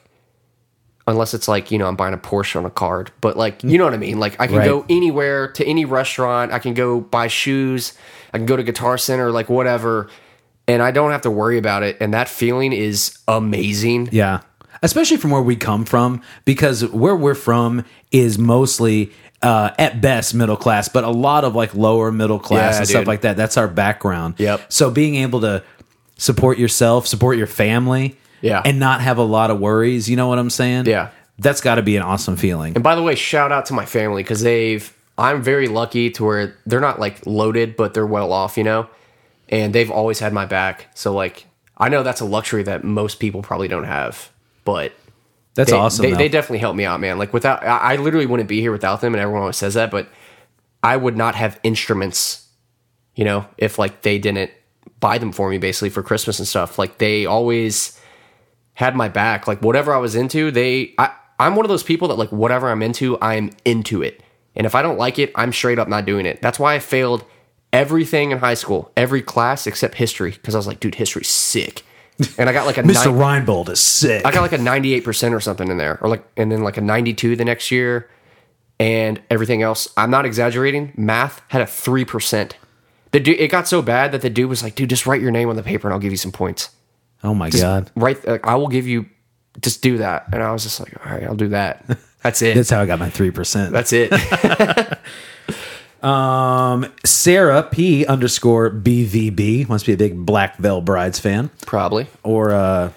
unless it's like, you know, I'm buying a Porsche on a card, but like, you know what I mean? Like I can Right. go anywhere to any restaurant. I can go buy shoes. I can go to Guitar Center, like whatever. And I don't have to worry about it. And that feeling is amazing. Yeah. Especially from where we come from, because where we're from is mostly, at best, middle class, but a lot of like lower middle class Yeah, and stuff dude. like that. That's our background. Yep. So being able to support yourself, support your family, Yeah. and not have a lot of worries, you know what I'm saying? Yeah. That's got to be an awesome feeling. And by the way, shout out to my family because I'm very lucky to where they're not like loaded, but they're well off, you know? And they've always had my back. So like, I know that's a luxury that most people probably don't have, but That's awesome. They definitely helped me out, man. Like I literally wouldn't be here without them, and everyone always says that, but I would not have instruments, you know, if like they didn't buy them for me basically for Christmas and stuff. Like they always had my back. Like whatever I was into, I'm one of those people that like whatever I'm into, I'm into it. And if I don't like it, I'm straight up not doing it. That's why I failed everything in high school, every class except history, because I was like, dude, history's sick. And I got like a Mr. Reinbold is sick. I got like a 98% or something in there, or like, and then like a 92 the next year, and everything else. I'm not exaggerating. Math had a 3%. The dude, it got so bad that the dude was like, "Dude, just write your name on the paper, and I'll give you some points." Oh my God. I will give you. Just do that, and I was just like, "All right, I'll do that." That's it. That's how I got my 3%. That's it. Sarah P _ BVB must be a big Black Veil Brides fan, Probably or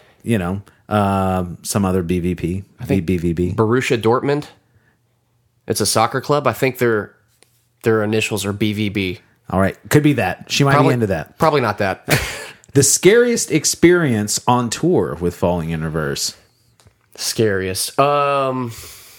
some other BVP. I think BVB. Borussia Dortmund. It's a soccer club. I think their initials are BVB. All right, could be that. She might be into that. Probably not that. The scariest experience on tour with Falling in Reverse. Scariest. I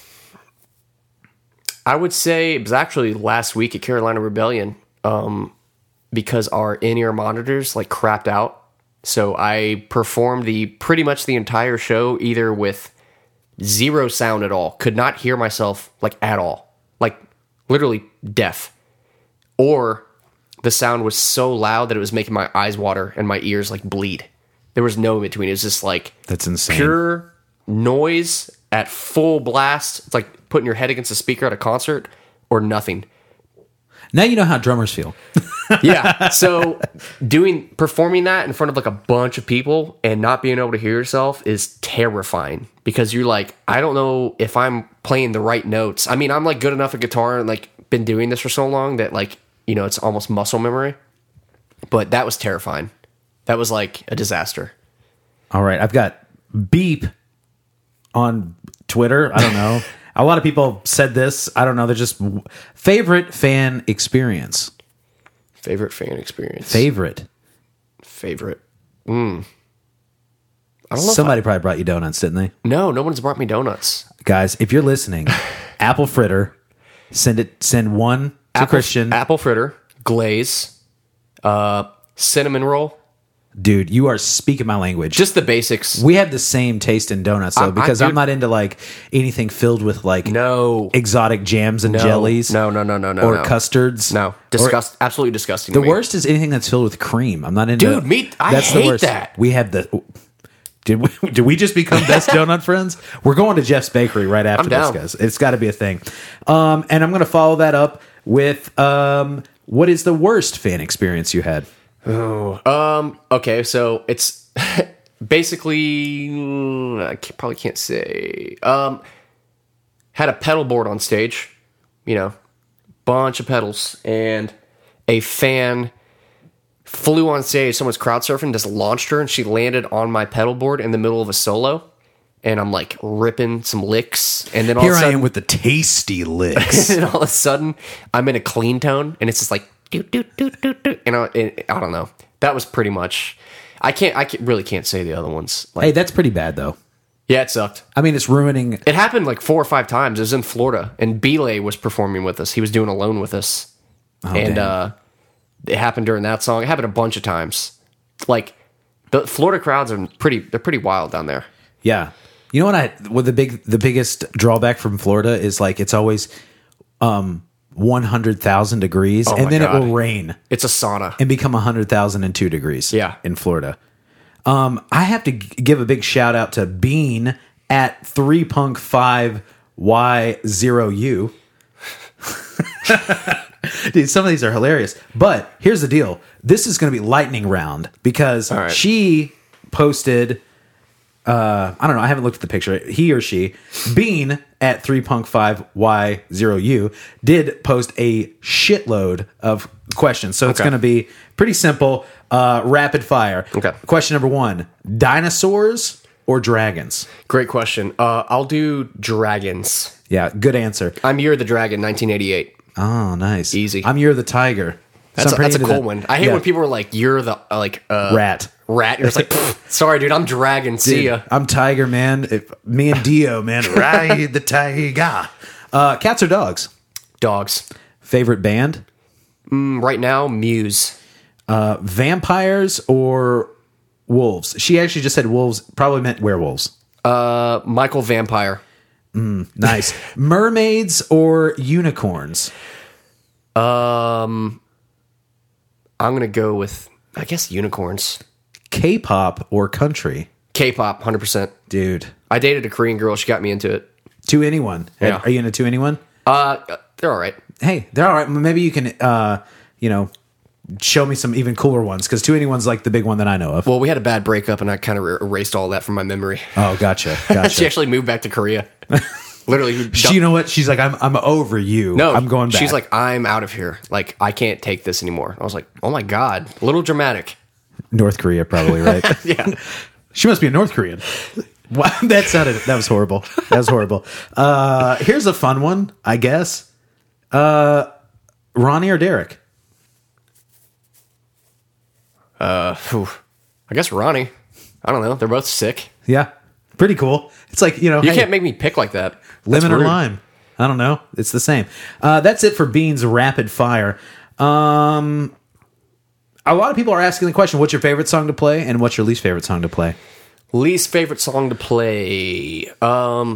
would say it was actually last week at Carolina Rebellion, because our in-ear monitors like crapped out. So I performed pretty much the entire show either with zero sound at all, could not hear myself like at all, like literally deaf, or the sound was so loud that it was making my eyes water and my ears like bleed. There was no in between. It was just like That's insane. pure noise at full blast. It's like putting your head against a speaker at a concert or nothing. Now you know how drummers feel. Yeah. So performing that in front of like a bunch of people and not being able to hear yourself is terrifying, because you're like, I don't know if I'm playing the right notes. I mean, I'm like good enough at guitar and like been doing this for so long that like, you know, it's almost muscle memory, but that was terrifying. That was like a disaster. All right, I've got Beep on Twitter. I don't know. A lot of people said this. I don't know. They're just favorite fan experience. Favorite fan experience. Favorite. I don't know. Somebody probably brought you donuts, didn't they? No one's brought me donuts. Guys, if you're listening, apple fritter, send one to Christian. Apple fritter, glaze, cinnamon roll. Dude, you are speaking my language. Just the basics. We have the same taste in donuts though, because I'm not into like anything filled with like No. exotic jams and jellies. No. Or custards. No. Absolutely disgusting. The to me. worst is anything that's filled with cream. I'm not into. Dude, I hate that. We have the. Did we just become best donut friends? We're going to Jeff's Bakery right after I'm this, down. guys. It's got to be a thing. And I'm going to follow that up with what is the worst fan experience you had? Okay, so it's basically probably can't say. Had a pedal board on stage, bunch of pedals, and a fan flew on stage. Someone's crowd surfing, just launched her, and she landed on my pedal board in the middle of a solo. And I'm like ripping some licks, and then all Here of a I sudden, am with the tasty licks. and all of a sudden, I'm in a clean tone, and it's just like do do do do do. And I don't know. That was pretty much. I really can't say the other ones. Like, Hey, that's pretty bad though. yeah, it sucked. I mean, it's ruining. It happened like 4 or 5 times. It was in Florida, and Belay was performing with us. He was doing Alone with us, damn. It happened during that song. It happened a bunch of times. Like the Florida crowds are pretty wild down there. Yeah. You know what the biggest drawback from Florida is like it's always 100,000 degrees and my then God. it will rain It's a sauna. and become 100,002 degrees. Yeah. In Florida. I have to give a big shout out to Bean at 3punk5y0u. Dude, some of these are hilarious. But here's the deal. This is going to be lightning round because right. she posted I don't know. I haven't looked at the picture. He or she, Bean at 3punk5y0u, did post a shitload of questions. So it's Okay. going to be pretty simple, rapid fire. Okay. Question number 1, dinosaurs or dragons? Great question. I'll do dragons. Yeah, good answer. I'm Year of the Dragon, 1988. Oh, nice. Easy. I'm Year of the Tiger. That's So I'm pretty a into cool that. one. I hate Yeah. when people are like, "You're the Rat. Rat." You're just like, "Sorry, dude, I'm Dragon. See Dude, ya." I'm Tiger, man. Me and Dio, man. Ride the tiger. Cats or dogs? Dogs. Favorite band? Right now, Muse. Vampires or wolves? She actually just said wolves. Probably meant werewolves. Michael Vampire. Nice. Mermaids or unicorns? I'm gonna go with, I guess, unicorns. K-pop or country? K-pop, 100%. Dude. I dated a Korean girl. She got me into it. To anyone? Yeah. Are you into To Anyone? They're all right. Hey, they're all right. Maybe you can, show me some even cooler ones because To Anyone's like the big one that I know of. Well, we had a bad breakup, and I kind of erased all that from my memory. Oh, gotcha. She actually moved back to Korea. Literally, You know what? She's like, I'm over you. no, I'm going back. She's like, I'm out of here. Like, I can't take this anymore. I was like, oh my God, a little dramatic. North Korea, probably, right? Yeah. She must be a North Korean. Wow, that was horrible. That was horrible. Here's a fun one, I guess. Ronnie or Derek? I guess Ronnie. I don't know. They're both sick. Yeah. Pretty cool. It's like, You can't make me pick like that. That's lemon or rude. lime. I don't know. It's the same. That's it for Bean's rapid fire. A lot of people are asking the question, what's your favorite song to play and what's your least favorite song to play? Least favorite song to play. I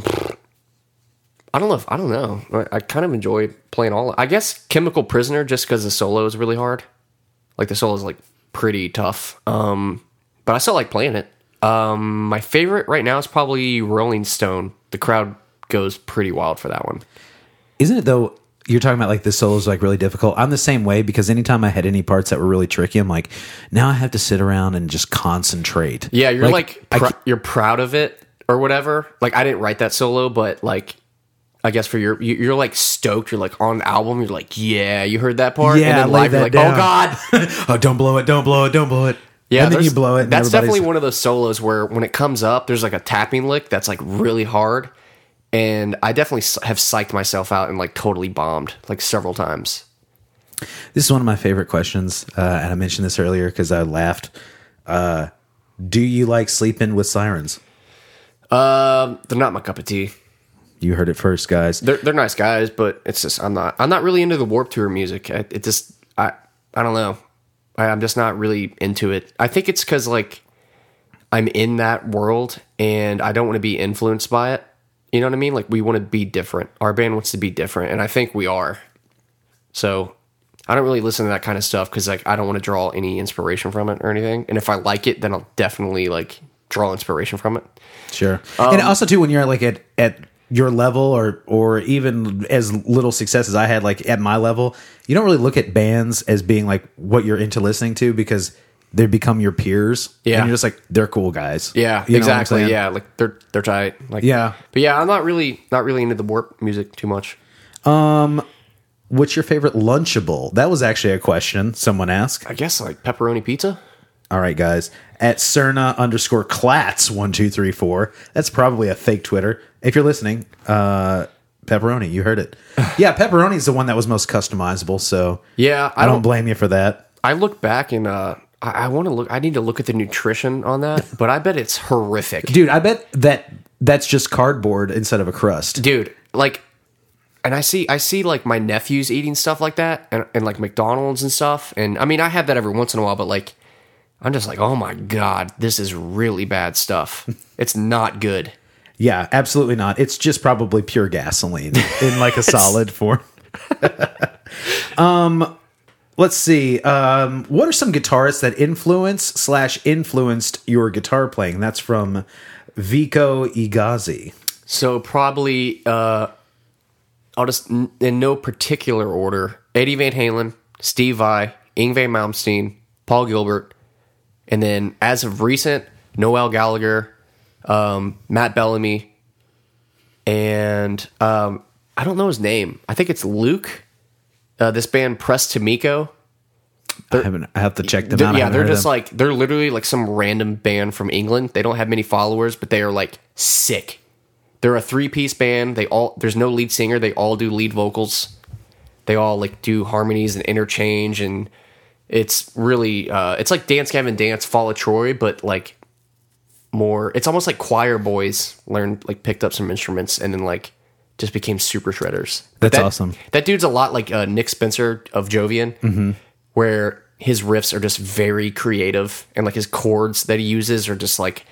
don't know. I kind of enjoy playing all. I guess Chemical Prisoner, just because the solo is really hard. Like the solo is like pretty tough. But I still like playing it. My favorite right now is probably Rolling Stone. The crowd goes pretty wild for that one. Isn't it though? You're talking about like the solos like really difficult. I'm the same way because anytime I had any parts that were really tricky, I'm like, now I have to sit around and just concentrate. Yeah, you're you're proud of it or whatever. Like I didn't write that solo, but like I guess for you're like stoked. You're like on the album. You're like, yeah, you heard that part. Yeah, and then lay live you're that like, down. oh God. Oh, don't blow it! Don't blow it! Don't blow it! Yeah, and then you there's- blow it. And That's everybody's- definitely one of those solos where when it comes up, there's like a tapping lick that's like really hard, And I definitely have psyched myself out and like totally bombed like several times. This is one of my favorite questions, and I mentioned this earlier because I laughed. Do you like Sleeping with Sirens? They're not my cup of tea. You heard it first, guys. They're nice guys, but it's just I'm not really into the Warped Tour music. I don't know. I'm just not really into it. I think it's because like I'm in that world and I don't want to be influenced by it. You know what I mean? Like we want to be different. Our band wants to be different, and I think we are. So I don't really listen to that kind of stuff because like I don't want to draw any inspiration from it or anything. And if I like it, then I'll definitely like draw inspiration from it. Sure. And also too, when you're like at your level or even as little success as I had, like at my level, you don't really look at bands as being like what you're into listening to because they become your peers. Yeah. And you're just like, they're cool guys. Yeah, You know what I'm exactly. saying? Yeah, like they're tight. Like Yeah. But yeah, I'm not really into the Warp music too much. What's your favorite Lunchable? That was actually a question someone asked. I guess like pepperoni pizza. All right, guys. At Cerna_Klatz1234. That's probably a fake Twitter. If you're listening, pepperoni, you heard it. Yeah, pepperoni is the one that was most customizable, so Yeah, I don't blame you for that. I look back and I want to look. I need to look at the nutrition on that, but I bet it's horrific, Dude, I bet that's just cardboard instead of a crust. dude. Like, and I see like my nephews eating stuff like that, and like McDonald's and stuff. And I mean, I have that every once in a while, but like, I'm just like, oh my god, this is really bad stuff. It's not good. Yeah, absolutely not. It's just probably pure gasoline in like a solid form. Let's see. What are some guitarists that influenced your guitar playing? That's from Vico Igazi. So probably, I'll just in no particular order: Eddie Van Halen, Steve Vai, Yngwie Malmsteen, Paul Gilbert, and then as of recent, Noel Gallagher, Matt Bellamy, and I don't know his name. I think it's Luke. This band Press Tomiko. I have to check them out. Yeah, they're just like they're literally like some random band from England. They don't have many followers, but they are like sick. They're a 3-piece band. There's no lead singer. They all do lead vocals. They all like do harmonies and interchange, and it's really it's like Dance Gavin Dance, Fall of Troy, but like more. It's almost like choir boys picked up some instruments and then like just became super shredders. That's awesome. That dude's a lot like Nick Spencer of Jovian, where his riffs are just very creative and like his chords that he uses are just like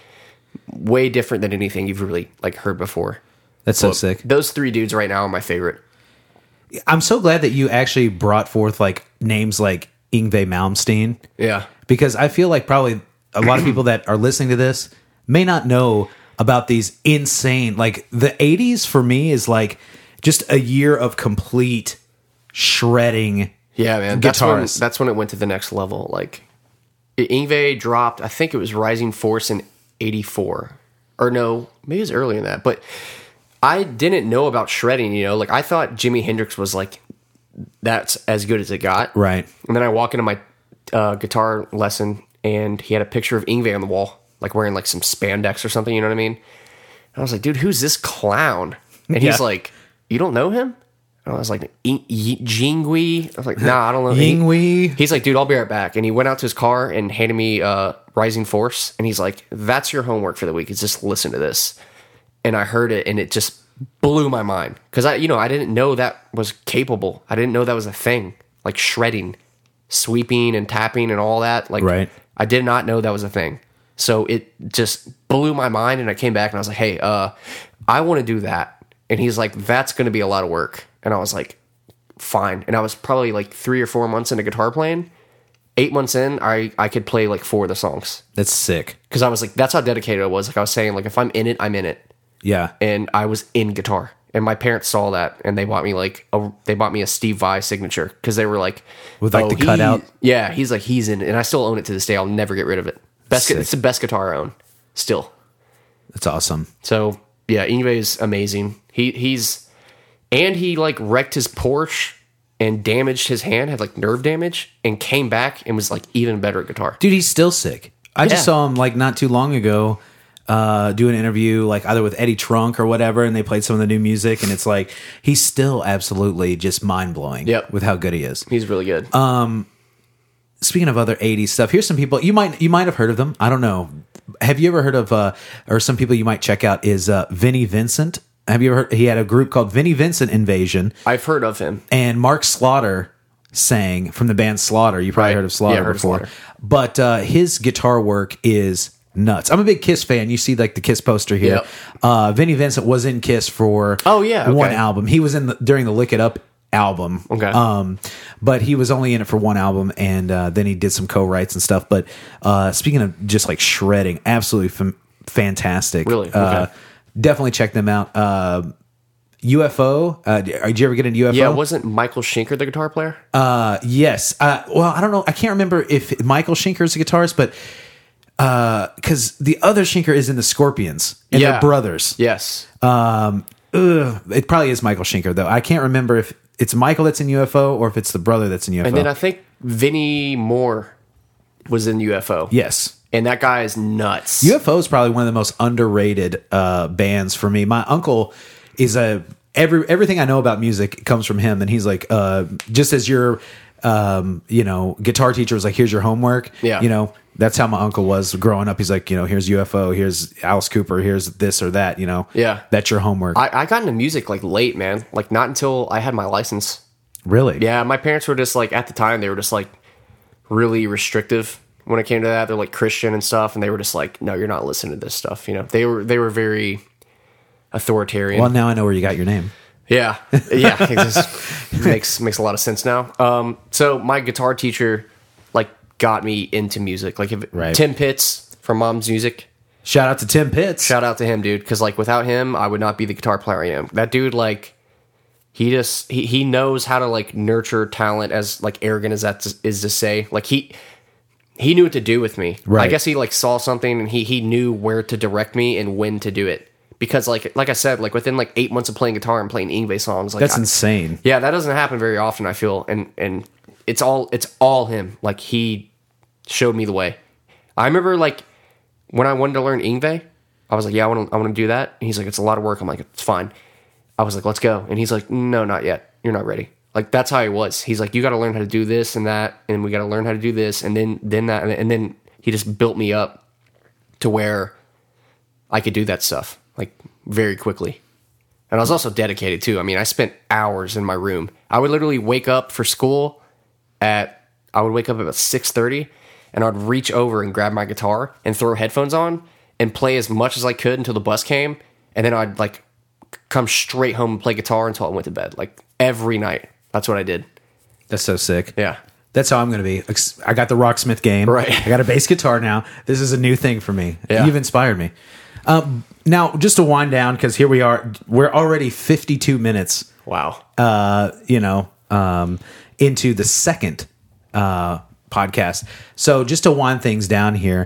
way different than anything you've really like heard before. That's so sick. Those 3 dudes right now are my favorite. I'm so glad that you actually brought forth like names like Yngwie Malmsteen. Yeah. Because I feel like probably a lot of people that are listening to this may not know about these insane, like the 80s for me is like just a year of complete shredding. Yeah, man. Guitars. That's when it went to the next level. Like Yngwie dropped, I think it was Rising Force in 84. Or no, maybe it was earlier than that. But I didn't know about shredding, you know? Like I thought Jimi Hendrix was like, that's as good as it got. Right. And then I walk into my guitar lesson and he had a picture of Yngwie on the wall, like wearing like some spandex or something, you know what I mean? And I was like, dude, who's this clown? And he's like, you don't know him? And I was like, Jingui? I was like, nah, I don't know. Yngwie. He's like, dude, I'll be right back. And he went out to his car and handed me Rising Force. And he's like, that's your homework for the week, is just listen to this. And I heard it and it just blew my mind. Because I didn't know that was capable. I didn't know that was a thing. Like shredding, sweeping and tapping and all that. Like, right. I did not know that was a thing. So it just blew my mind. And I came back and I was like, hey, I want to do that. And he's like, that's going to be a lot of work. And I was like, fine. And I was probably like 3 or 4 months into guitar playing. 8 months in, I could play like 4 of the songs. That's sick. Because I was like, that's how dedicated I was. Like I was saying, like if I'm in it, I'm in it. Yeah. And I was in guitar. And my parents saw that and they bought me a Steve Vai signature because they were like, with like the cutout. Yeah, he's like, he's in it. And I still own it to this day. I'll never get rid of it. It's the best guitar I own still. That's awesome. So yeah, Yngwie is amazing. He like wrecked his Porsche and damaged his hand, had like nerve damage, and came back and was like even better at guitar. Dude, he's still sick. I just saw him like not too long ago do an interview like either with Eddie Trunk or whatever, and they played some of the new music, and it's like he's still absolutely just mind blowing. Yep. With how good he is. He's really good. Speaking of other 80s stuff, here's some people you might have heard of them. I don't know. Have you ever heard of or some people you might check out is Vinnie Vincent? Have you ever heard? He had a group called Vinnie Vincent Invasion. I've heard of him. And Mark Slaughter sang from the band Slaughter. You probably Right. heard of Slaughter Yeah, I heard of before. Slaughter. But his guitar work is nuts. I'm a big Kiss fan. You see like the Kiss poster here. Vinnie Vincent was in Kiss for Oh, yeah, okay. one album. He was in during the Lick It Up album. Okay. But he was only in it for one album, and then he did some co-writes and stuff. But speaking of just like shredding, absolutely fantastic. Really? Okay. Definitely check them out. UFO. Did you ever get into UFO? Yeah, wasn't Michael Schenker the guitar player? Yes. Well, I don't know. I can't remember if Michael Schenker is a guitarist, but because the other Schenker is in the Scorpions and Yeah. they're brothers. Yes. It probably is Michael Schenker though. I can't remember if it's Michael that's in UFO or if it's the brother that's in UFO. And then I think Vinnie Moore was in UFO. yes. And that guy is nuts. UFO is probably one of the most underrated bands for me. My uncle is everything I know about music comes from him, and he's like, just as your guitar teacher was like, here's your homework. Yeah. That's how my uncle was growing up. He's like, here's UFO, here's Alice Cooper, here's this or that. Yeah. That's your homework. I got into music like late, man. Like not until I had my license. Really? Yeah, my parents were just like, at the time, they were just like really restrictive when it came to that. They're like Christian and stuff, and they were just like, no, you're not listening to this stuff. They were very authoritarian. Well, now I know where you got your name. Yeah, yeah, it just makes a lot of sense now. So my guitar teacher like got me into music. Like Right. Tim Pitts from Mom's Music. Shout out to Tim Pitts. Shout out to him, dude, because like without him, I would not be the guitar player I am. That dude, like, he knows how to like nurture talent, as like arrogant as that is to say. Like he knew what to do with me. Right. I guess he like saw something and he knew where to direct me and when to do it. Because like I said, like within like 8 months of playing guitar and playing Yngwie songs, like That's insane. yeah, that doesn't happen very often, I feel, and it's all him. Like he showed me the way. I remember like when I wanted to learn Yngwie, I was like, yeah, I want to do that. And he's like, it's a lot of work. I'm like, it's fine. I was like, let's go. And he's like, no, not yet. You're not ready. Like that's how he was. He's like, you got to learn how to do this and that, and we got to learn how to do this, and then that, and then he just built me up to where I could do that stuff like very quickly. And I was also dedicated too. I mean, I spent hours in my room. I would literally wake up for school I would wake up about 6:30, and I'd reach over and grab my guitar and throw headphones on and play as much as I could until the bus came, and then I'd like come straight home and play guitar until I went to bed. Like every night. That's what I did. That's so sick. Yeah. That's how I'm going to be. I got the Rocksmith game. Right. I got a bass guitar now. This is a new thing for me. Yeah. You've inspired me. Now, just to wind down, because here we are. We're already 52 minutes. Wow. Into the second podcast. So just to wind things down here,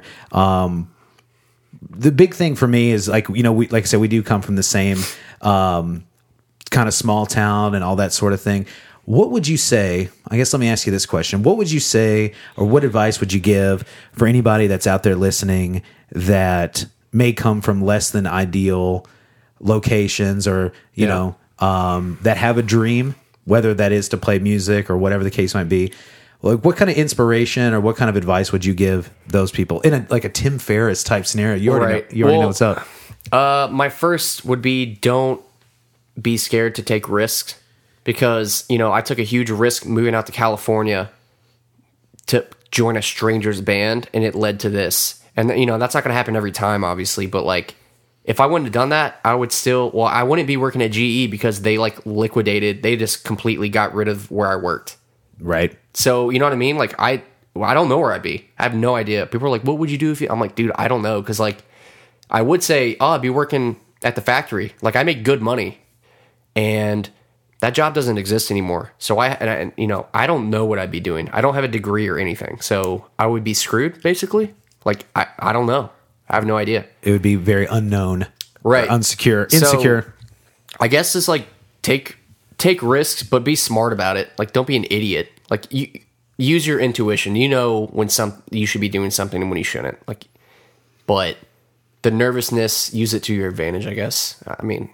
the big thing for me is like like I said, we do come from the same kind of small town and all that sort of thing. What would you say? I guess let me ask you this question. What would you say, or what advice would you give for anybody that's out there listening that may come from less than ideal locations, or that have a dream, whether that is to play music or whatever the case might be? Like, what kind of inspiration or what kind of advice would you give those people in a Tim Ferriss type scenario? You already know what's up. My first would be, don't be scared to take risks, because I took a huge risk moving out to California to join a stranger's band, and it led to this. And that's not going to happen every time, obviously, but like if I wouldn't have done that, I wouldn't be working at GE, because they like liquidated. They just completely got rid of where I worked. Right. So, you know what I mean? Like, I don't know where I'd be. I have no idea. People are like, what would you do if you... I'm like, dude, I don't know. Because, like, I would say, I'd be working at the factory. Like, I make good money. And that job doesn't exist anymore. So, I don't know what I'd be doing. I don't have a degree or anything. So, I would be screwed, basically. Like, I don't know. I have no idea. It would be very unknown. Right. Insecure. So, I guess it's like, take risks, but be smart about it. Like, don't be an idiot. Like, you use your intuition. You know when you should be doing something and when you shouldn't. Like, but the nervousness, use it to your advantage, I guess. I mean,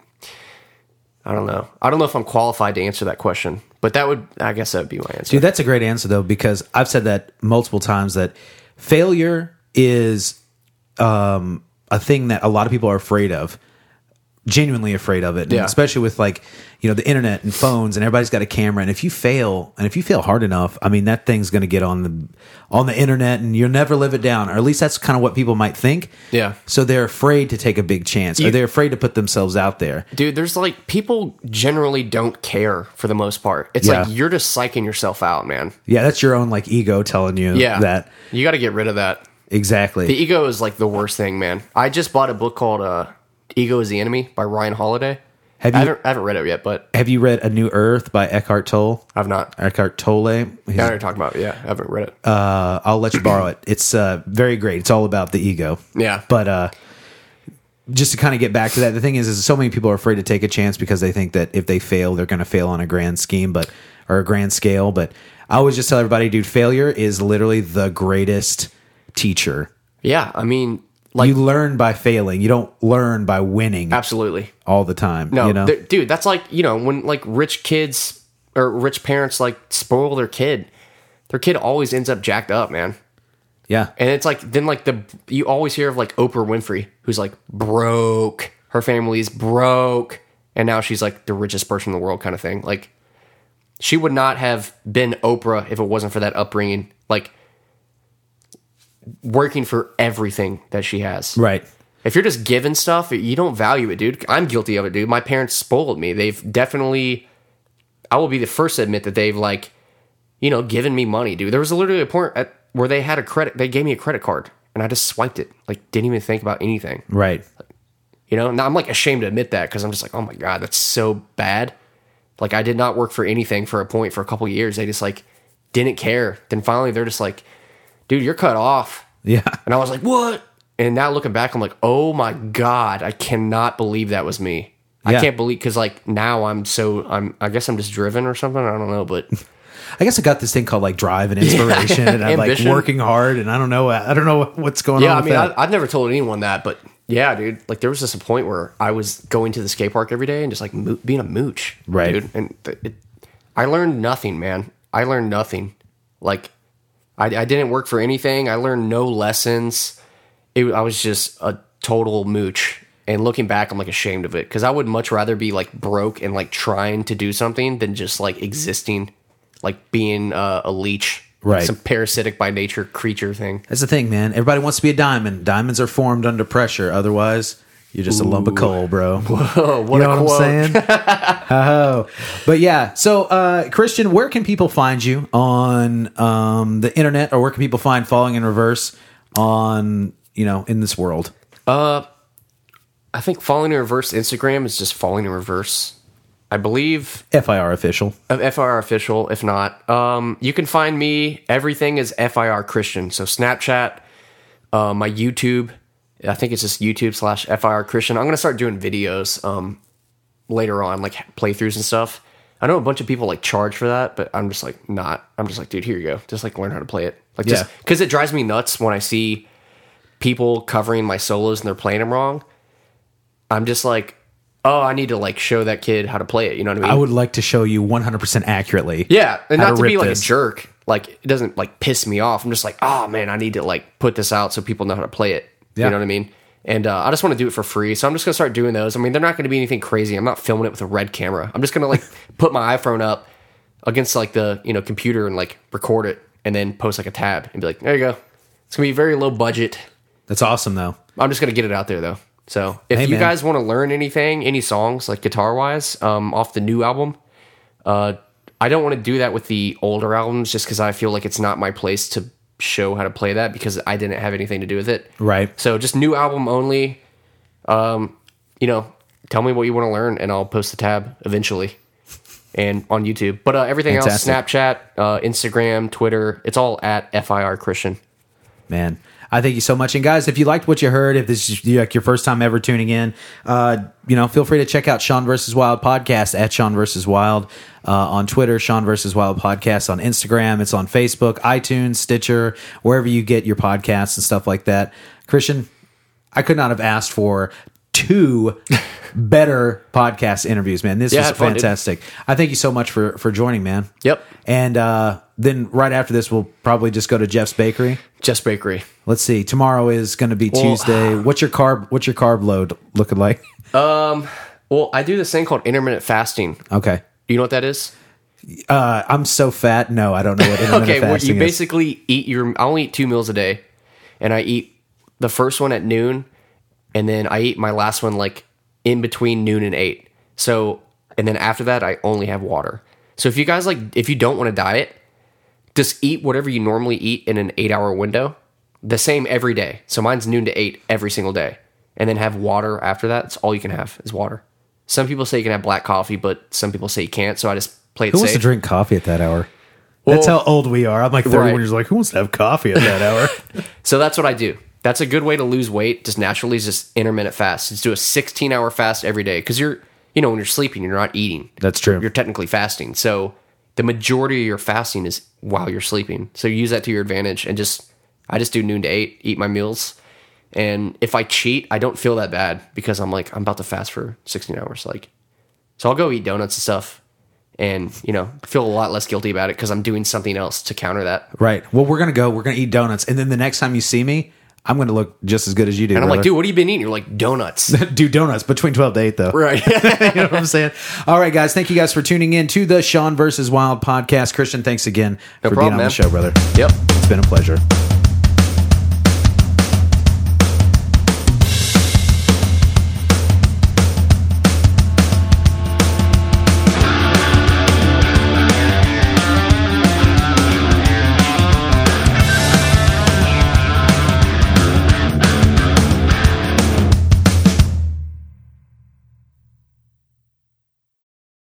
I don't know. I don't know if I'm qualified to answer that question, but I guess that would be my answer. Dude, that's a great answer though, because I've said that multiple times that failure is a thing that a lot of people are afraid of, genuinely afraid of it. And Yeah. especially with like, the internet and phones and everybody's got a camera. And if you fail hard enough, I mean, that thing's going to get on the internet and you'll never live it down. Or at least that's kind of what people might think. Yeah. So they're afraid to take a big chance or they're afraid to put themselves out there. Dude, there's like, people generally don't care for the most part. It's Yeah. like, you're just psyching yourself out, man. Yeah. That's your own like ego telling you that. You got to get rid of that. Exactly. The ego is like the worst thing, man. I just bought a book called Ego is the Enemy by Ryan Holiday. I haven't read it yet, but Have you read A New Earth by Eckhart Tolle? I've not. Eckhart Tolle. I already talked about it. Yeah, I haven't read it. I'll let you borrow it. It's very great. It's all about the ego. Yeah. But just to kind of get back to that, the thing is so many people are afraid to take a chance because they think that if they fail, they're going to fail on a grand scheme, or a grand scale. But I always just tell everybody, dude, failure is literally the greatest teacher. Yeah, I mean, like, You learn by failing. You don't learn by winning absolutely. all the time. No, dude, that's like, when like rich kids or rich parents like spoil their kid always ends up jacked up, man. Yeah. And it's like, then like you always hear of like Oprah Winfrey, who's like broke, her family's broke, and now she's like the richest person in the world kind of thing. Like, she would not have been Oprah if it wasn't for that upbringing, like working for everything that she has. Right. If you're just given stuff, you don't value it, dude. I'm guilty of it, dude. My parents spoiled me. They've definitely, I will be the first to admit that they've like, given me money, dude. There was literally a point where they gave me a credit card and I just swiped it. Like, didn't even think about anything. Right. Now I'm like ashamed to admit that because I'm just like, oh my God, that's so bad. Like, I did not work for anything for a couple of years. They just like didn't care. Then finally they're just like, dude, you're cut off. Yeah. And I was like, what? And now looking back, I'm like, oh my God, I cannot believe that was me. Yeah. I can't believe, because like now I guess I'm just driven or something. I don't know, but I guess I got this thing called like drive and inspiration and I'm like Ambition. working hard and I don't know what's going yeah, on I with mean, that. I've never told anyone that, but yeah, dude, like there was just a point where I was going to the skate park every day and just like being a mooch, Right. dude. And I learned nothing, man. I learned nothing. Like, I didn't work for anything. I learned no lessons. I was just a total mooch. And looking back, I'm like ashamed of it because I would much rather be like broke and like trying to do something than just like existing, like being a leech, Right. Some parasitic by nature creature thing. That's the thing, man. Everybody wants to be a diamond. Diamonds are formed under pressure. Otherwise, you're just a lump of coal, bro. Oh, what You know a what quote. I'm saying? Oh, but yeah. So, Christian, where can people find you on the internet, or where can people find Falling in Reverse on in this world? I think Falling in Reverse Instagram is just Falling in Reverse. I believe FIR official. FIR official. If not, you can find me. Everything is FIR Christian. So Snapchat, my YouTube. I think it's just YouTube/FIR Christian. I'm gonna start doing videos later on, like playthroughs and stuff. I know a bunch of people like charge for that, but I'm just like not. I'm just like, dude, here you go. Just like learn how to play it. Like, just Yeah. because it drives me nuts when I see people covering my solos and they're playing them wrong. I'm just like, oh, I need to like show that kid how to play it. You know what I mean? I would like to show you 100% accurately. Yeah, and how not to rip be like this. a jerk. Like, it doesn't like piss me off. I'm just like, oh man, I need to like put this out so people know how to play it. Yeah. You know what I mean? And I just want to do it for free. So I'm just going to start doing those. I mean, they're not going to be anything crazy. I'm not filming it with a red camera. I'm just going to like put my iPhone up against like the, computer and like record it and then post like a tab and be like, there you go. It's going to be very low budget. That's awesome, though. I'm just going to get it out there though. So if Hey, you man. guys want to learn anything, any songs like guitar wise, off the new album, I don't want to do that with the older albums just because I feel like it's not my place to show how to play that because I didn't have anything to do with it. Right. So just new album only. Tell me what you want to learn and I'll post the tab eventually and on YouTube. But everything Fantastic. else, Snapchat, Instagram, Twitter, it's all at FIR Christian. Man, I thank you so much. And guys, if you liked what you heard, if this is like your first time ever tuning in, feel free to check out Sean vs. Wild podcast at Sean vs. Wild on Twitter, Sean vs. Wild podcast on Instagram. It's on Facebook, iTunes, Stitcher, wherever you get your podcasts and stuff like that. Christian, I could not have asked for 2 better podcast interviews, man. This Yeah, was had fun, dude. fantastic. I thank you so much for joining, man. Yep. And then right after this, we'll probably just go to Jeff's Bakery. Jeff's Bakery. Let's see. Tomorrow is going to be Well, Tuesday. What's your carb load looking like? Well, I do this thing called intermittent fasting. Okay. You know what that is? I'm so fat. No, I don't know what intermittent Okay, well, fasting you is. basically I only eat 2 meals a day, and I eat the first one at noon, and then I eat my last one like in between noon and 8. So, and then after that, I only have water. So if you guys if you don't want to diet, just eat whatever you normally eat in an 8-hour window, the same every day. So mine's noon to 8 every single day, and then have water after that. That's all you can have is water. Some people say you can have black coffee, but some people say you can't. So I just play it Who safe. wants to drink coffee at that hour? That's how old we are. I'm like 31 Right. years like, who wants to have coffee at that hour? So that's what I do. That's a good way to lose weight, just naturally, is just intermittent fast. Just do a 16-hour fast every day. Because when you're sleeping, you're not eating. That's true. You're technically fasting. So the majority of your fasting is while you're sleeping. So use that to your advantage. And I just do noon to 8, eat my meals. And if I cheat, I don't feel that bad because I'm about to fast for 16 hours. So I'll go eat donuts and stuff. And, feel a lot less guilty about it because I'm doing something else to counter that. Right. Well, we're going to eat donuts. And then the next time you see me, I'm going to look just as good as you do. And I'm brother. like, dude, what have you been eating? You're like, donuts. Do donuts between 12 to 8, though. Right. You know what I'm saying? All right, guys. Thank you guys for tuning in to the Sean vs. Wild podcast. Christian, thanks again for being problem, on man. the show, brother. Yep. It's been a pleasure.